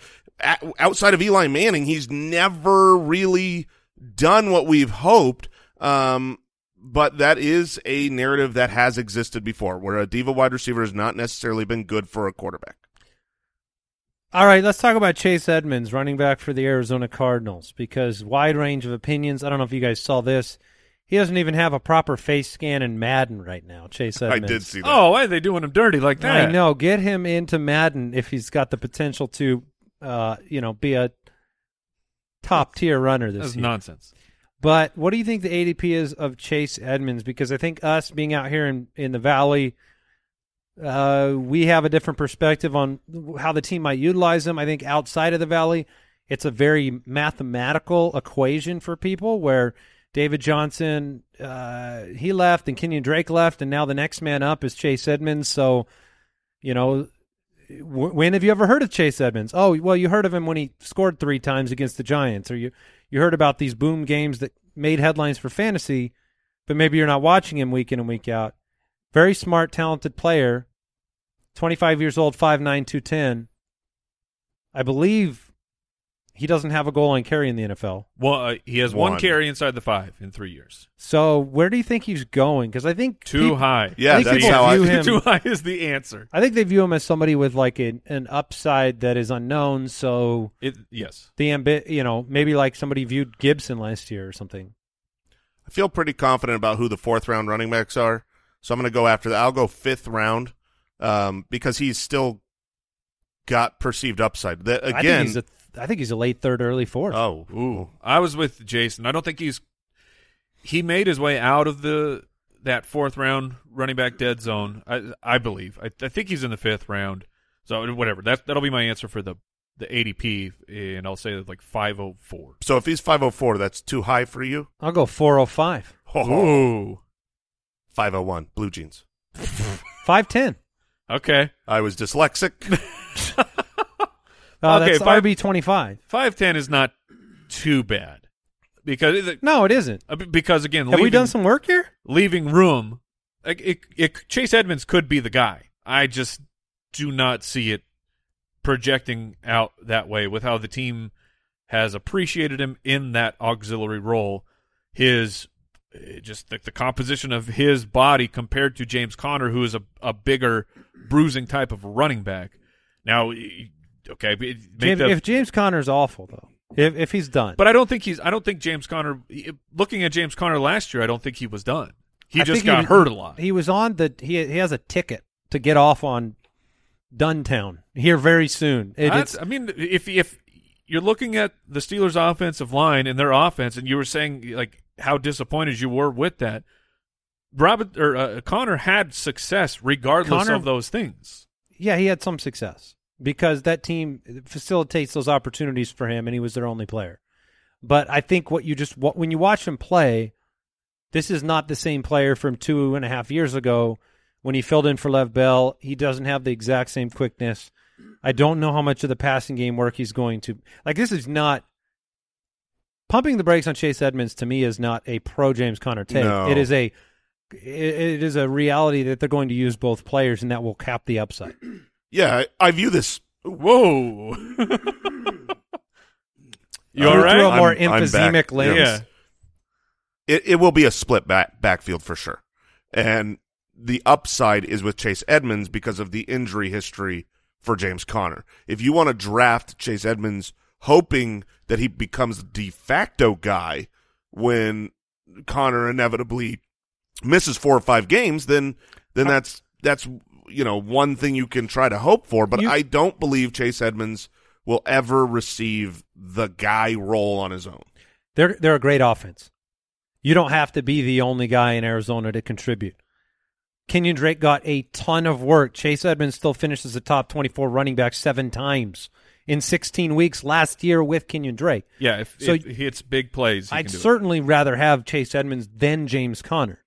outside of Eli Manning, he's never really done what we've hoped. Um, but that is a narrative that has existed before, where a diva wide receiver has not necessarily been good for a quarterback. All right, let's talk about Chase Edmonds, running back for the Arizona Cardinals, because wide range of opinions. I don't know if you guys saw this. He doesn't even have a proper face scan in Madden right now, Chase Edmonds. I did see that. Oh, why are they doing him dirty like that? I know. Get him into Madden if he's got the potential to, uh, you know, be a top-tier runner this That's year. nonsense. But what do you think the A D P is of Chase Edmonds? Because I think us being out here in, in the Valley, uh, we have a different perspective on how the team might utilize him. I think outside of the Valley, it's a very mathematical equation for people where David Johnson, uh, he left and Kenyon Drake left, and now the next man up is Chase Edmonds. So, you know, w- when have you ever heard of Chase Edmonds? Oh, well, you heard of him when he scored three times against the Giants, or you you heard about these boom games that made headlines for fantasy, but maybe you're not watching him week in and week out. Very smart, talented player, twenty-five years old, five nine, two ten. I believe he doesn't have a goal line carry in the N F L. Well, uh, he has one. One. carry inside the five in three years. So where do you think he's going? Because I think Too peop- high. Yeah, I think that's people how I view him. Too high is the answer. I think they view him as somebody with like an, an upside that is unknown. So It yes. the ambi- you know, maybe like somebody viewed Gibson last year or something. I feel pretty confident about who the fourth round running backs are, so I'm going to go after that. I'll go fifth round um, because he's still got perceived upside. That, I think again, he's a, I think he's a late third, early fourth. oh, Ooh, I was with Jason. I don't think he's he made his way out of the that fourth round running back dead zone. I I believe. I, I think he's in the fifth round. So whatever. That that'll be my answer for the the A D P, and I'll say like five oh four. So if he's five oh four, that's too high for you? I'll go four oh five. Oh, Ooh. five oh one, blue jeans. five ten. Okay. I was dyslexic. Uh, Okay, that's five- R B twenty-five. five ten is not too bad. Because, it, No, it isn't. uh, because again, Have leaving, we done some work here? leaving room, like it, it, Chase Edmonds could be the guy. I just do not see it projecting out that way with how the team has appreciated him in that auxiliary role. His uh, just the, the composition of his body compared to James Conner, who is a, a bigger bruising type of running back. Now, y- okay, make James, the, if James Conner's awful, though, if if he's done. but I don't think he's. I don't think James Conner. Looking at James Conner last year, I don't think he was done. He I just think got was- hurt a lot. He was on the he he has a ticket to get off on Duntown here very soon. It, That's- it's I mean, if if you're looking at the Steelers' offensive line and their offense, and you were saying like how disappointed you were with that, Robert or uh, Connor had success regardless Connor- of those things. yeah, he had some success because that team facilitates those opportunities for him, and he was their only player. But I think what you just what, when you watch him play, this is not the same player from two and a half years ago when he filled in for Lev Bell. He doesn't have the exact same quickness. I don't know how much of the passing game work he's going to like. This is not pumping the brakes on Chase Edmonds. To me, is not a pro James Conner take. No. It is a it, it is a reality that they're going to use both players, and that will cap the upside. Yeah, I, I view this. Whoa! You Uh, all right? Through a more I'm- I'm emphysemic back. lens. Yeah. It, it will be a split back backfield for sure, and the upside is with Chase Edmonds because of the injury history for James Conner. If you want to draft Chase Edmonds, hoping that he becomes the de facto guy when Conner inevitably misses four or five games, then then that's that's you know one thing you can try to hope for. But You- I don't believe Chase Edmonds will ever receive the guy role on his own. They're they're a great offense. You don't have to be the only guy in Arizona to contribute. Kenyon Drake got a ton of work. Chase Edmonds still finishes the top twenty-four running back seven times in sixteen weeks last year with Kenyon Drake. Yeah, if, So if he hits big plays, he I'd can do it. certainly rather have Chase Edmonds than James Conner.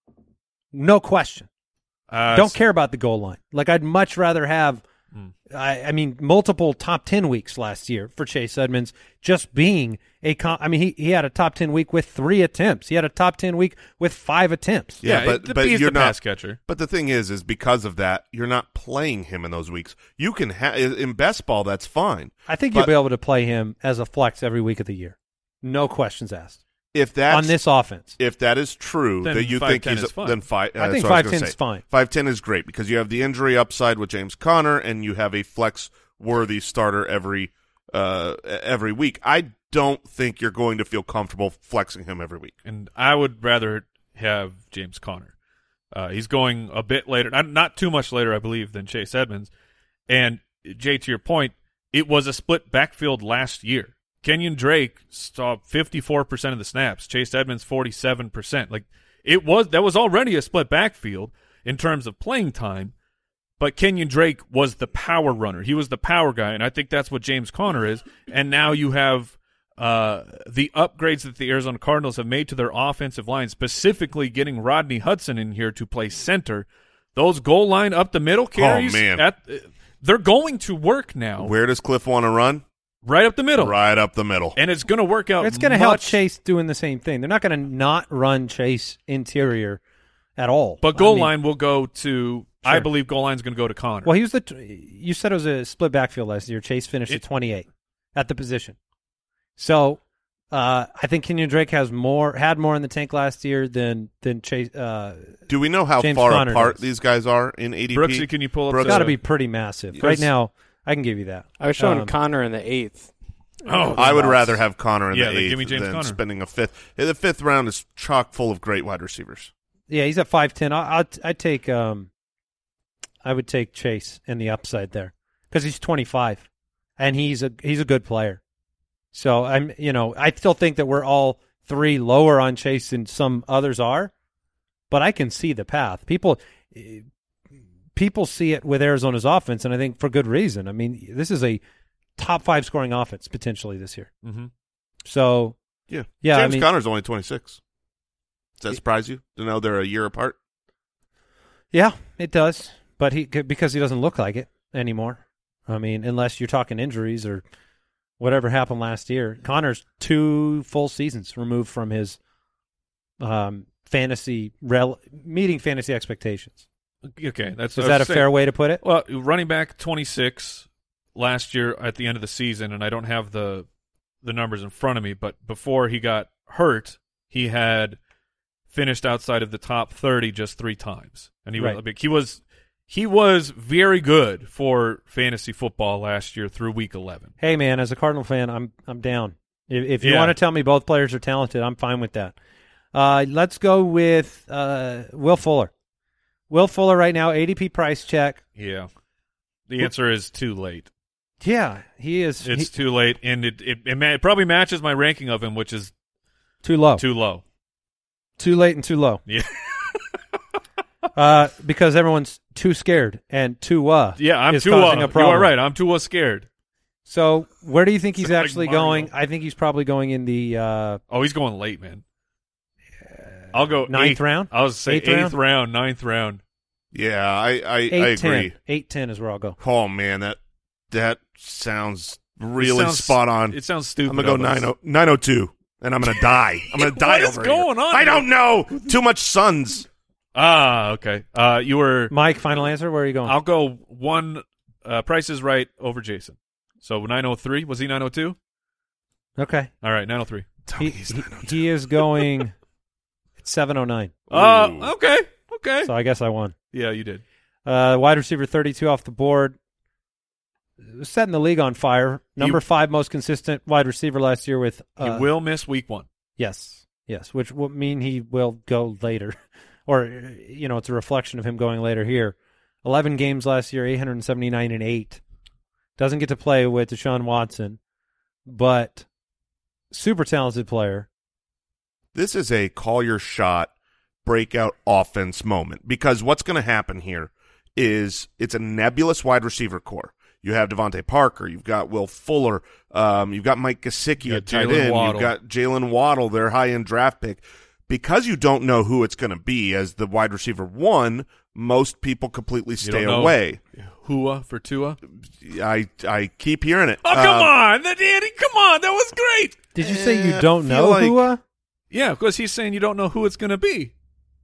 No question. Uh, Don't care about the goal line. Like I'd much rather have Mm. I, I mean multiple top ten weeks last year for Chase Edmonds just being a con- I mean he, he had a top ten week with three attempts. He had a top ten week with five attempts. Yeah, Yeah, but it- but he's you're the not. pass catcher. But the thing is, is because of that, you're not playing him in those weeks. You can ha- in best ball, that's fine. I think But- you'll be able to play him as a flex every week of the year. No questions asked. If that's On this offense. if that is true, Then that you five think ten he's is fine. then five. I think five ten is fine. Five ten is great because you have the injury upside with James Conner, and you have a flex worthy starter every uh every week. I don't think you're going to feel comfortable flexing him every week. And I would rather have James Conner. Uh, he's going a bit later, not, not too much later, I believe, than Chase Edmonds. And, Jay, to your point, it was a split backfield last year. Kenyon Drake saw fifty-four percent of the snaps. Chase Edmonds, forty-seven percent. Like, it was that was already a split backfield in terms of playing time, but Kenyon Drake was the power runner. He was the power guy, and I think that's what James Conner is. And now you have uh, the upgrades that the Arizona Cardinals have made to their offensive line, specifically getting Rodney Hudson in here to play center. Those goal line up the middle carries, man. at, they're going to work now. Where does Cliff want to run? Right up the middle. Right up the middle. And it's going to work out It's going to help much- Chase doing the same thing. They're not going to not run Chase interior at all. But goal I mean, line will go to, I Sure. believe goal line's going to go to Connor. Well, he was the. T- you said it was a split backfield last year. Chase finished It- at twenty-eight at the position. So uh, I think Kenyon Drake has more had more in the tank last year than than Chase. Uh, Do we know how James far Conner apart does. these guys are in A D P? Brooksy, can you pull up Brooks- it's the- got to be pretty massive Yes. right now. I can give you that. I was showing Um, Connor in the eighth. Oh, I would rather have Connor in Yeah, the then eighth give me James than Conner. spending a fifth. The fifth round is chock full of great wide receivers. Yeah, he's at five ten. I I take um, I would take Chase and the upside there because he's twenty five, and he's a he's a good player. So I'm you know I still think that we're all three lower on Chase than some others are, but I can see the path. People eh, people see it with Arizona's offense, and I think for good reason. I mean, this is a top five scoring offense potentially this year. Mm-hmm. So Yeah, Yeah, I James mean- Conner's only twenty six. Does that surprise you to know they're a year apart? Yeah, it does, but he because he doesn't look like it anymore. I mean, unless you're talking injuries or whatever happened last year. Connor's two full seasons removed from his um, fantasy rel- meeting fantasy expectations. Okay, that's Is that a saying, fair way to put it? Well, running back twenty-six last year at the end of the season, and I don't have the the numbers in front of me, but before he got hurt, he had finished outside of the top thirty just three times, and he Right. was he was he was very good for fantasy football last year through week eleven. Hey, man, as a Cardinal fan, I'm I'm down. If, if you Yeah. want to tell me both players are talented, I'm fine with that. Uh, let's go with uh, Will Fuller. Will Fuller right now, A D P price check. Yeah, the answer is too late. Yeah, he is It's he, too late, and it it, it, ma- it probably matches my ranking of him, which is too low. too low. Too late and too low. Yeah, Uh, because everyone's too scared and too uh yeah, I'm is too causing uh, a problem. You are right. I'm too uh, scared. So where do you think he's Sound like actually Mario. going? I think he's probably going in the uh, Oh, he's going late, man. I'll go ninth eighth, round? I was say Eighth eighth, round? round, ninth round. Yeah, I I, I eight agree. ten. eight ten is where I'll go. Oh man, that that sounds really It sounds- spot on. It sounds stupid. I'm gonna go of us. nine oh nine oh two, and I'm gonna die. I'm gonna die What is over going here. on I here? don't know. Too much suns. Ah, okay. Uh, you were. Mike, final answer. Where are you going? I'll go one. Uh, Price is Right over Jason. So nine oh three. Was he nine oh two? okay. All right, nine oh three. Tell He, me he's he, nine oh two. he is going seven oh nine. Uh, okay, okay. So I guess I won. Yeah, you did. Uh, wide receiver thirty-two off the board. Setting the league on fire. Number He- five most consistent wide receiver last year with. Uh, he will miss week one. Yes, yes, which would mean he will go later, or you know, it's a reflection of him going later here. Eleven games last year, eight hundred seventy-nine and eight. Doesn't get to play with Deshaun Watson, but super talented player. This is a call your shot breakout offense moment, because what's going to happen here is it's a nebulous wide receiver core. You have Devontae Parker, you've got Will Fuller, um, you've got Mike Gesicki You at got tight Jalen end, Waddle. you've got Jalen Waddle, their high-end draft pick. Because you don't know who it's going to be as the wide receiver one, most people completely stay don't know. away. Hua for Tua. I I keep hearing it. Oh, come Um, on, that Andy, come on, that was great. Did you say Eh, you don't feel know like- who? Uh, Yeah, because he's saying you don't know who it's going to be.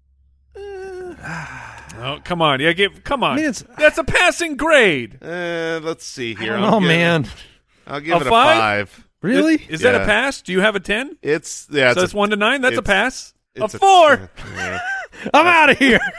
Oh, come on, yeah, give, come on. I mean, it's- That's a passing grade. Uh, let's see I here. don't I'll know, give- man. I'll give A it a five? five. Really? Is, is that a Yeah. pass? Do you have a ten? It's yeah. so It's it's a, one to nine. That's a it's- pass. A it's four. yeah. I'm out of here.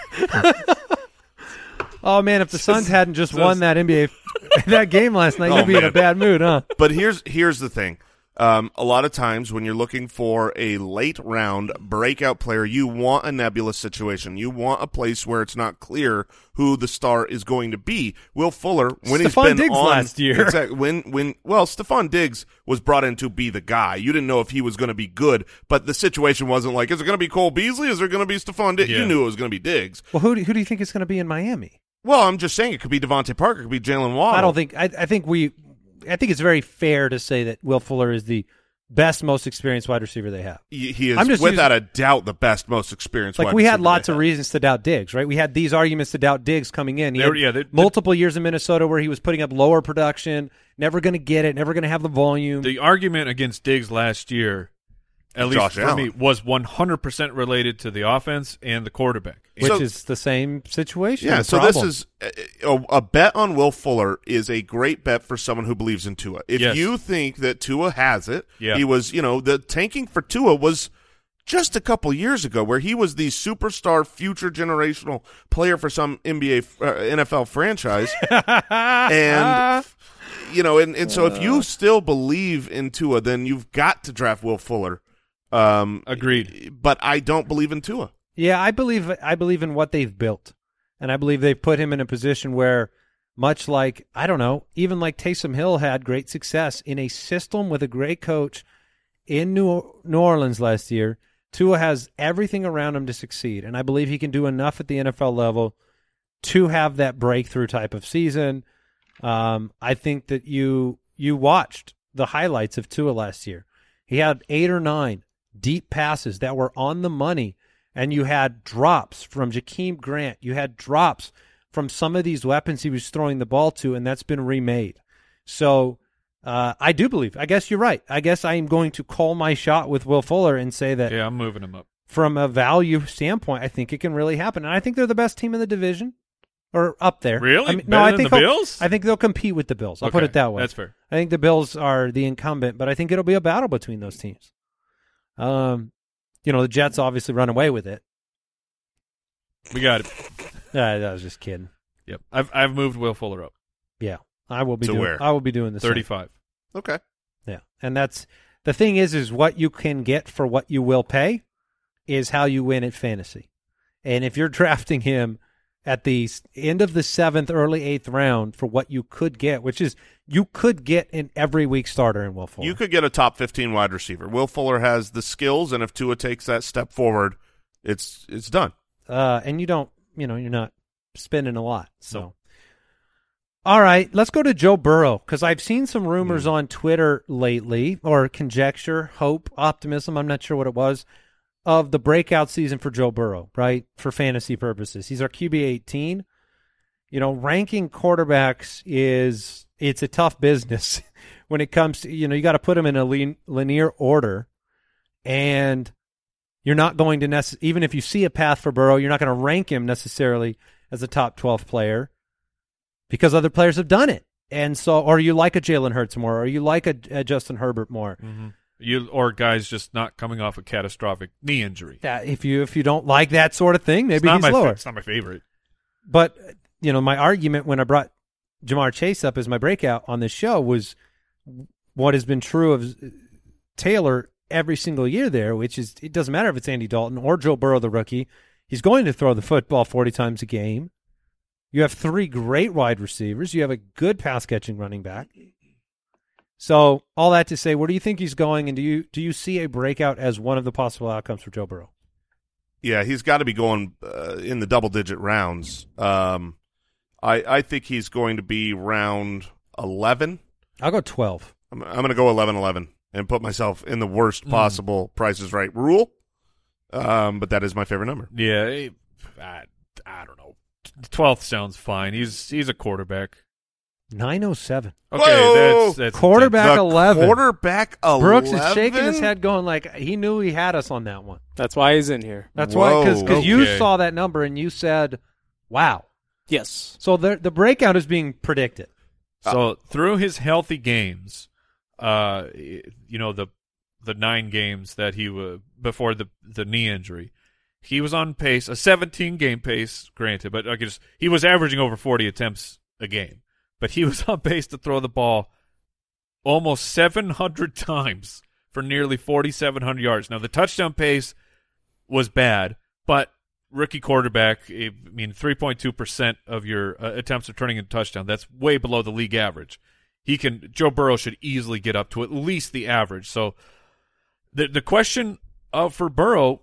Oh man, if the Suns hadn't just so- won that N B A that game last night, Oh, you'd be in a man. bad mood, huh? But here's here's the thing. Um, a lot of times when you're looking for a late round breakout player, you want a nebulous situation. You want a place where it's not clear who the star is going to be. Will Fuller, when he's Stephon been Diggs on last year. exactly, when when well, Stephon Diggs was brought in to be the guy. You didn't know if he was going to be good, but the situation wasn't like, is it going to be Cole Beasley? Is there going to be Stephon Diggs? Yeah. You knew it was going to be Diggs. Well, who do, who do you think is going to be in Miami? Well, I'm just saying it could be Devontae Parker, it could be Jalen Waddle. I don't think. I, I think we. I think it's very fair to say that Will Fuller is the best, most experienced wide receiver they have. He he is I'm just without a doubt the best, most experienced. Like wide we had receiver lots they of have. reasons to doubt Diggs, right? We had these arguments to doubt Diggs coming in. He They had were- yeah, they- they- multiple years in Minnesota where he was putting up lower production, never going to get it, never going to have the volume. The argument against Diggs last year, at least Josh for Allen. me, was one hundred percent related to the offense and the quarterback. which So- is the same situation. Yeah, the so problem. this is a, a bet on Will Fuller is a great bet for someone who believes in Tua. If Yes. you think that Tua has it, Yeah. he was, you know, the tanking for Tua was just a couple years ago where he was the superstar future generational player for some N B A uh, N F L franchise. and you know, and, and so if you still believe in Tua, then you've got to draft Will Fuller. Um, Agreed. But I don't believe in Tua. Yeah, I believe I believe in what they've built, and I believe they've put him in a position where, much like I don't know, even like Taysom Hill had great success in a system with a great coach in New New Orleans last year. Tua has everything around him to succeed, and I believe he can do enough at the N F L level to have that breakthrough type of season. Um, I think that you you watched the highlights of Tua last year. He had eight or nine deep passes that were on the money and you had drops from Jakeem Grant. You had drops from some of these weapons he was throwing the ball to, and that's been remade. So uh, I do believe. I guess you're right. I guess I am going to call my shot with Will Fuller and say that Yeah, I'm moving him up. from a value standpoint, I think it can really happen. And I think they're the best team in the division, or up there. Really? I mean, Better no, I than think the they'll- Bills? I think they'll compete with the Bills. I'll put Okay, it that way. That's fair. I think the Bills are the incumbent, but I think it'll be a battle between those teams. Um, you know, the Jets obviously run away with it. We got it. Uh, I was just kidding. Yep. I've I've moved Will Fuller up. Yeah, I will be To doing. where? I will be doing the same. thirty-five. Okay. Yeah, and that's the thing is, is what you can get for what you will pay is how you win at fantasy. And if you're drafting him at the s- end of the seventh, early eighth round for what you could get, which is you could get an every week starter in Will Fuller. You could get a top fifteen wide receiver. Will Fuller has the skills, and if Tua takes that step forward, it's it's done. uh, and you don't, you know, you're not spending a lot. So, all right, let's go to Joe Burrow because I've seen some rumors Mm. on Twitter lately, or conjecture, hope, optimism. I'm not sure what it was, of the breakout season for Joe Burrow, right? For fantasy purposes, he's our Q B eighteen. You know, ranking quarterbacks is it's a tough business when it comes to, you know, you got to put them in a lin- linear order, and you're not going to necess- even if you see a path for Burrow, you're not going to rank him necessarily as a top twelve player because other players have done it. And so, or you like a Jalen Hurts more, or you like a, a Justin Herbert more. Mm-hmm. You or guys just not coming off a catastrophic knee injury. That if you if you don't like that sort of thing, It's maybe not he's my fa- lower. it's not my favorite. But you know, my argument when I brought Jamar Chase up as my breakout on this show was what has been true of Taylor every single year there, which is it doesn't matter if it's Andy Dalton or Joe Burrow, the rookie. He's going to throw the football forty times a game. You have three great wide receivers. You have a good pass-catching running back. So all that to say, where do you think he's going, and do you do you see a breakout as one of the possible outcomes for Joe Burrow? Yeah, he's got to be going uh, in the double-digit rounds. Um, I I think he's going to be round eleven. I'll go twelve. I'm, I'm going to go eleven eleven and put myself in the worst possible Price is Right rule. Um, but that is my favorite number. Yeah, eh, I, I don't know. Twelfth sounds fine. He's he's a quarterback. nine oh seven. Okay, Whoa! that's that's Quarterback The eleven. quarterback eleven. Brooks is shaking his head going like he knew he had us on that one. That's why he's in here. That's Whoa. why, because you Okay. saw that number and you said, wow. Yes. So the the breakout is being predicted. So through his healthy games, uh, you know the the nine games that he was before the the knee injury, he was on pace, a seventeen game pace, granted, but I guess he was averaging over forty attempts a game. But he was on pace to throw the ball almost seven hundred times for nearly forty-seven hundred yards. Now the touchdown pace was bad, but rookie quarterback, I mean, three point two percent of your uh, attempts are turning into touchdown. That's way below the league average. He can Joe Burrow should easily get up to at least the average. So the the question uh, for Burrow,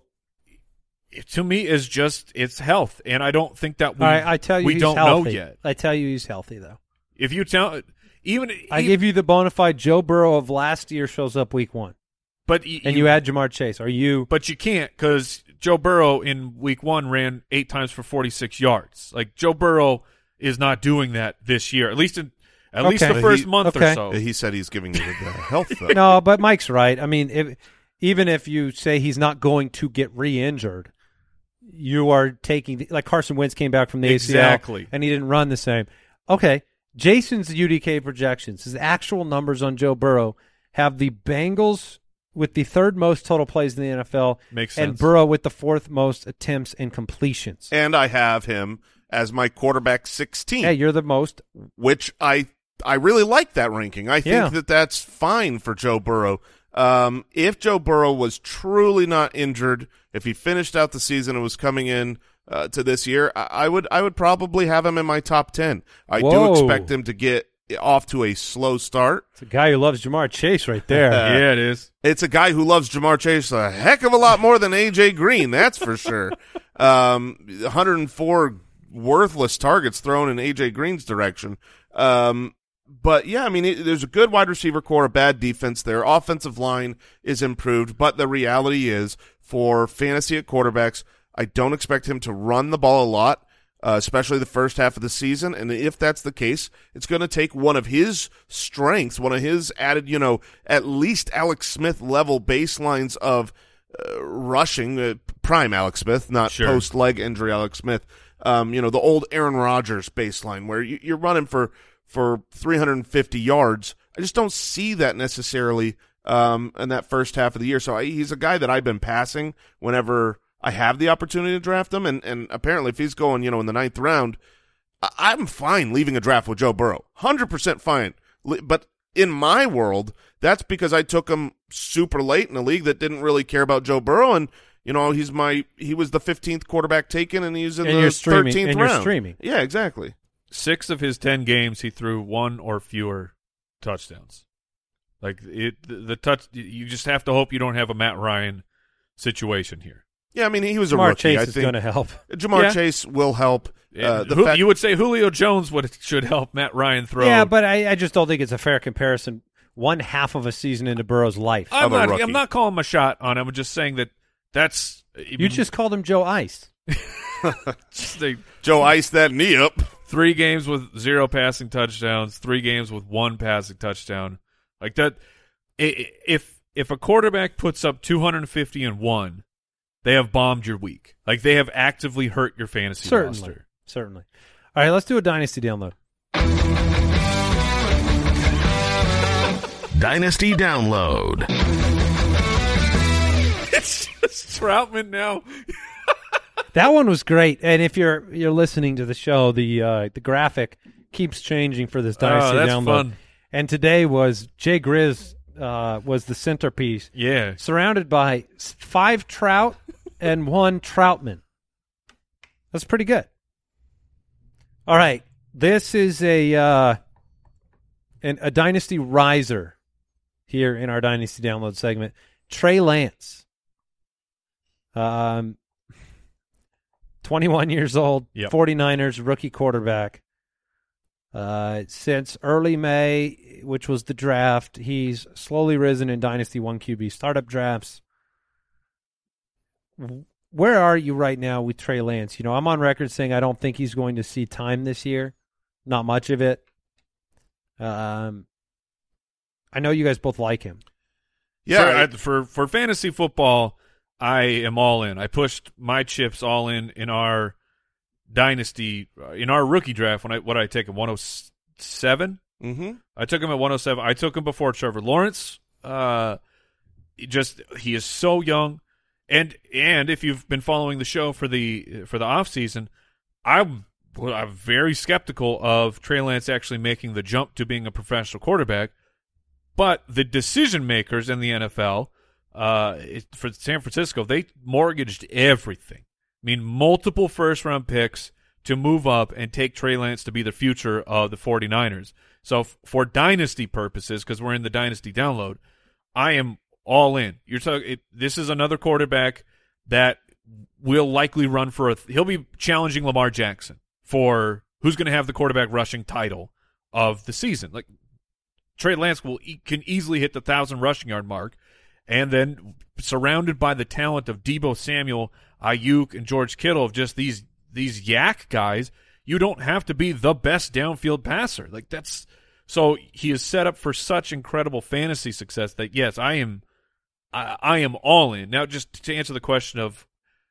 to me, is just it's health, and I don't think that we All right, I tell you we he's don't healthy. know yet. I tell you he's healthy, though. If you tell even I even- give you the bona fide Joe Burrow of last year shows up week one. but y- And you add Jamar Chase. Are you But you can't because Joe Burrow in week one ran eight times for forty-six yards. Like Joe Burrow is not doing that this year, at least in at least Okay. the first He- month okay. or so. He said he's giving you the health, though. No, but Mike's right. I mean, if, even if you say he's not going to get re-injured, you are taking – like Carson Wentz came back from the A C L. Exactly. And he didn't run the same. Okay, Jason's U D K projections, his actual numbers on Joe Burrow have the Bengals with the third most total plays in the N F L Makes and sense. Burrow with the fourth most attempts and completions. And I have him as my quarterback sixteen, Hey, you're the most – which I I really like that ranking. I think Yeah. that that's fine for Joe Burrow. Um, if Joe Burrow was truly not injured, if he finished out the season and was coming in uh, to this year, I, I would I would probably have him in my top ten. I Whoa. do expect him to get off to a slow start. it's a guy who loves Jamar Chase right there. yeah, it is. It's a guy who loves Jamar Chase a heck of a lot more than A J Green, that's for sure. Um, one hundred four worthless targets thrown in A J Green's direction. Um, but, yeah, I mean, it, there's a good wide receiver core, a bad defense there. Offensive line is improved, but the reality is for fantasy at quarterbacks, I don't expect him to run the ball a lot, uh, especially the first half of the season. And if that's the case, it's going to take one of his strengths, one of his added, you know, at least Alex Smith level baselines of uh, rushing, uh, prime Alex Smith, not Sure. post leg injury Alex Smith. Um, you know, the old Aaron Rodgers baseline where you, you're running for for three hundred fifty yards. I just don't see that necessarily um, in that first half of the year. So I, he's a guy that I've been passing whenever I have the opportunity to draft him, and, and apparently if he's going, you know, in the ninth round, I, I'm fine leaving a draft with Joe Burrow, one hundred percent fine. But in my world, that's because I took him super late in a league that didn't really care about Joe Burrow, and you know he's my he was the fifteenth quarterback taken, and he's in And the you're streaming- thirteenth and round. you're streaming. Yeah, exactly. Six of his ten games, he threw one or fewer touchdowns. Like it, the, the touch. You just have to hope you don't have a Matt Ryan situation here. Yeah, I mean he was a Jamar rookie. Chase I is think going to help. Jamar Yeah. Chase will help. Uh, And the Ju- fact, you would say Julio Jones would should help Matt Ryan throw. Yeah, but I, I just don't think it's a fair comparison. One half of a season into Burrow's life. I'm of a not. rookie. I'm not calling him a shot on him. I'm just saying that that's You just called him Joe Ice. just a, Joe iced that knee up. three games with zero passing touchdowns, three games with one passing touchdown. Like that. i- i- If if a quarterback puts up two hundred fifty and one, they have bombed your week. Like they have actively hurt your fantasy Certainly. roster. Certainly. All right, let's do a Dynasty download. Dynasty Download. It's just Troutman now. That one was great. And if you're you're listening to the show, the uh, the graphic keeps changing for this Dynasty Oh, that's download. fun. And today was Jay Grizz uh, was the centerpiece, Yeah. surrounded by s- five Trout and one Troutman. That's pretty good. All right, this is a uh, an, a Dynasty riser here in our Dynasty download segment. Trey Lance, um, twenty-one years old, Yep. 49ers rookie quarterback. Uh, since early May, which was the draft, he's slowly risen in Dynasty one Q B startup drafts. Where are you right now with Trey Lance? You know, I'm on record saying I don't think he's going to see time this year. Not much of it. Um, I know you guys both like him. Yeah, for, I- I- for for fantasy football, I am all in. I pushed my chips all in in our dynasty uh, in our rookie draft. When I what did I take him one oh seven. mm-hmm. I took him at one oh seven. I took him before Trevor Lawrence. Uh, he just he is so young, and and if you've been following the show for the for the off season, I'm well, I'm very skeptical of Trey Lance actually making the jump to being a professional quarterback. But the decision makers in the N F L, uh, it, for San Francisco, they mortgaged everything. I mean, multiple first-round picks to move up and take Trey Lance to be the future of the 49ers. So f- for dynasty purposes, because we're in the dynasty download, I am all in. You're talking. It, this is another quarterback that will likely run for a. Th- he'll be challenging Lamar Jackson for who's going to have the quarterback rushing title of the season. Like Trey Lance will e- can easily hit the thousand rushing yard mark, and then surrounded by the talent of Deebo Samuel, Ayuk, and George Kittle, of just these these yak guys, you don't have to be the best downfield passer. Like that's so he is set up for such incredible fantasy success that yes, I am I, I am all in. Now, just to answer the question of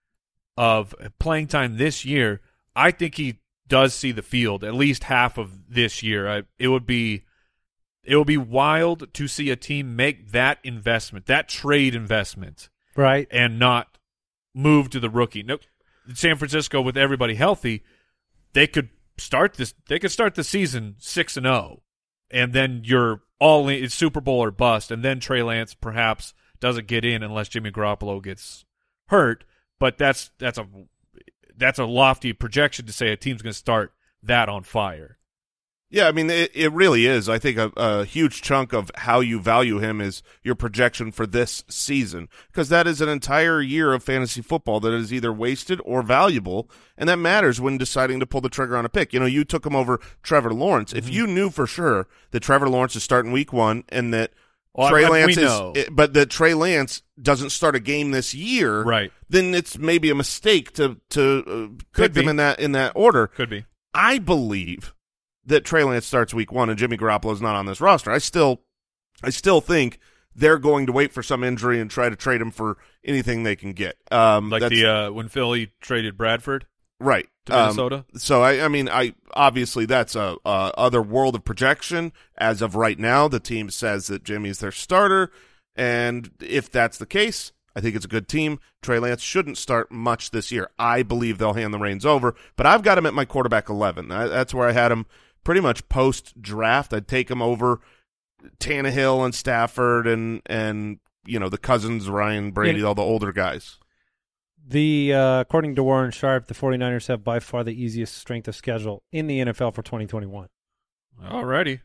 of playing time this year, I think he does see the field at least half of this year. I, it would be it would be wild to see a team make that investment, that trade investment, Right. and not move to the rookie. No, San Francisco, with everybody healthy, they could start this. They could start the season six and zero, and then you're all in. It's Super Bowl or bust, and then Trey Lance perhaps doesn't get in unless Jimmy Garoppolo gets hurt. But that's that's a that's a lofty projection to say a team's going to start that on fire. Yeah, I mean, it, it really is. I think a, a huge chunk of how you value him is your projection for this season, because that is an entire year of fantasy football that is either wasted or valuable, and that matters when deciding to pull the trigger on a pick. You know, you took him over Trevor Lawrence. Mm-hmm. If you knew for sure that Trevor Lawrence is starting week one and that Well, Trey I- I- Lance we is, know. it- but that Trey Lance doesn't start a game this year, Right. then it's maybe a mistake to to uh, pick be. them in that in that order. Could be. I believe that Trey Lance starts week one and Jimmy Garoppolo is not on this roster. I still, I still think they're going to wait for some injury and try to trade him for anything they can get. Um, Like that's- the uh, when Philly traded Bradford right to Um, Minnesota. so I, I mean, I obviously that's a, a other world of projection. As of right now, the team says that Jimmy's their starter, and if that's the case, I think it's a good team. Trey Lance shouldn't start much this year. I believe they'll hand the reins over, but I've got him at my quarterback eleven. I, that's where I had him pretty much post-draft. I'd take him over Tannehill and Stafford and, and you know, the Cousins, Ryan Brady, Yeah. all the older guys. The uh, according to Warren Sharp, the 49ers have by far the easiest strength of schedule in the N F L for twenty twenty-one. Alrighty.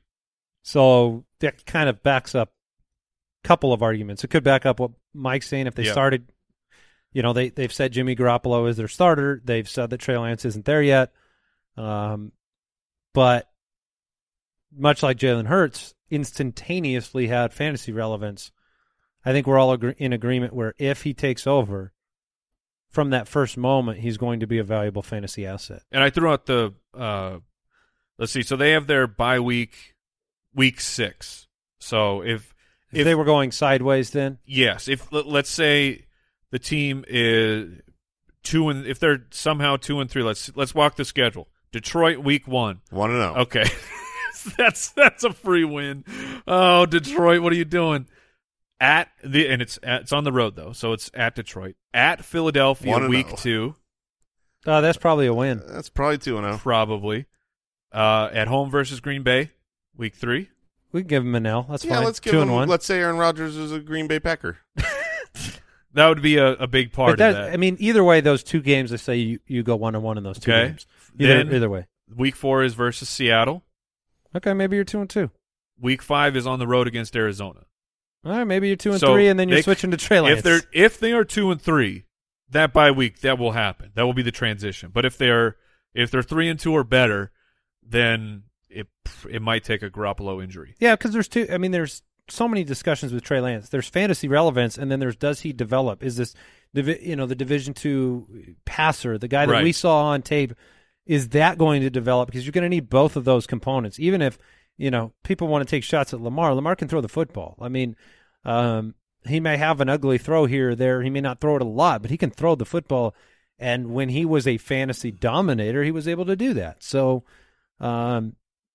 So that kind of backs up a couple of arguments. It could back up what Mike's saying if they Yeah. started, you know, they, they've said Jimmy Garoppolo is their starter. They've said that Trey Lance isn't there yet. Um, but much like Jalen Hurts, instantaneously had fantasy relevance. I think we're all agree- in agreement where if he takes over, from that first moment, he's going to be a valuable fantasy asset. And I threw out the uh, let's see. So they have their bye week, week six. So if If, If- they were going sideways then, yes, if let- let's say the team is two and if they're somehow two and three, let's let's walk the schedule. Detroit week one. Want to know? Okay, that's that's a free win. Oh, Detroit, what are you doing? At the and it's at, it's on the road though, so it's at Detroit, at Philadelphia Wanna week know. two, uh, that's probably a win. That's probably two and oh. probably. Uh, at home versus Green Bay, week three. We can give him an L. That's Yeah, fine. let's give Two him. and one. Let's say Aaron Rodgers is a Green Bay Packer. That would be a, a big part but that, of that. I mean, either way, those two games, I say you, you go one and one in those two Okay. games. Either, Then- either way. Week four is versus Seattle. Okay, maybe you're two and two. Week five is on the road against Arizona. All right, maybe you're two and So three, and then you're they- switching to Trey Lance. If they're if they are two and three, that bye week that will happen. That will be the transition. But if they're if they're three and two or better, then it it might take a Garoppolo injury. Yeah, because there's two. I mean, there's so many discussions with Trey Lance. There's fantasy relevance, and then there's does he develop? Is this, divi- you know, the Division two passer, the guy that Right. we saw on tape, is that going to develop? Because you're going to need both of those components. Even if, you know, people want to take shots at Lamar, Lamar can throw the football. I mean, um, he may have an ugly throw here or there. He may not throw it a lot, but he can throw the football. And when he was a fantasy dominator, he was able to do that. So, um,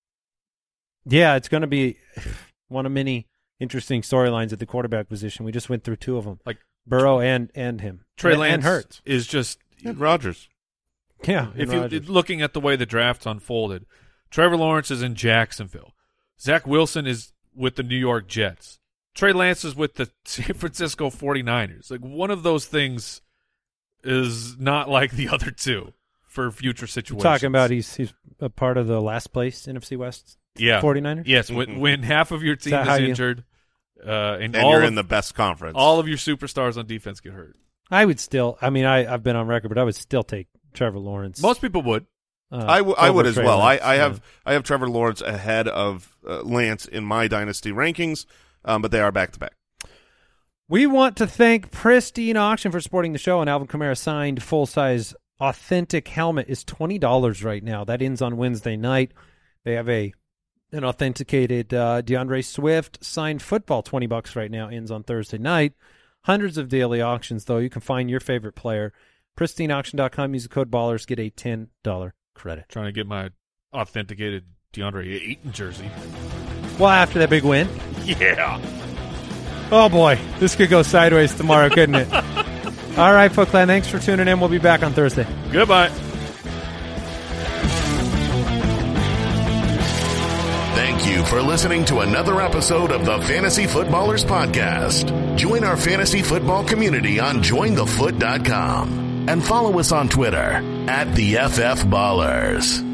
yeah, it's going to be one of many interesting storylines at the quarterback position. We just went through two of them, Like Burrow and and him. Trey and, Lance and Hurts. is just And Rodgers. Yeah, if and you Rodgers. looking at the way the draft's unfolded, Trevor Lawrence is in Jacksonville. Zach Wilson is with the New York Jets. Trey Lance is with the San Francisco forty-niners. Like one of those things is not like the other two for future You're situations. talking about he's he's a part of the last place N F C West yeah. forty-niners? Yes, when when half of your team that is, how you- injured, uh, and, And all you're of, in the best conference. all of your superstars on defense get hurt. I would still, I mean, I, I've been on record, but I would still take Trevor Lawrence. Most people would. uh, I, w- I over would as Trey well. Lance. I, I have Yeah. I have Trevor Lawrence ahead of uh, Lance in my dynasty rankings, um, but they are back to back. We want to thank Pristine Auction for supporting the show. An Alvin Kamara signed full-size authentic helmet is twenty dollars right now. That ends on Wednesday night. They have a an authenticated uh, DeAndre Swift signed football, twenty bucks right now, ends on Thursday night. Hundreds of daily auctions, though. You can find your favorite player. pristine auction dot com. Use the code BALLERS. Get a ten dollars credit. Trying to get my authenticated DeAndre Ayton jersey. Well, after that big win. Yeah. Oh, boy. This could go sideways tomorrow, couldn't it? All right, Foot Clan, thanks for tuning in. We'll be back on Thursday. Goodbye. Thank you for listening to another episode of the Fantasy Footballers Podcast. Join our fantasy football community on join the foot dot com and follow us on Twitter at the F F Ballers.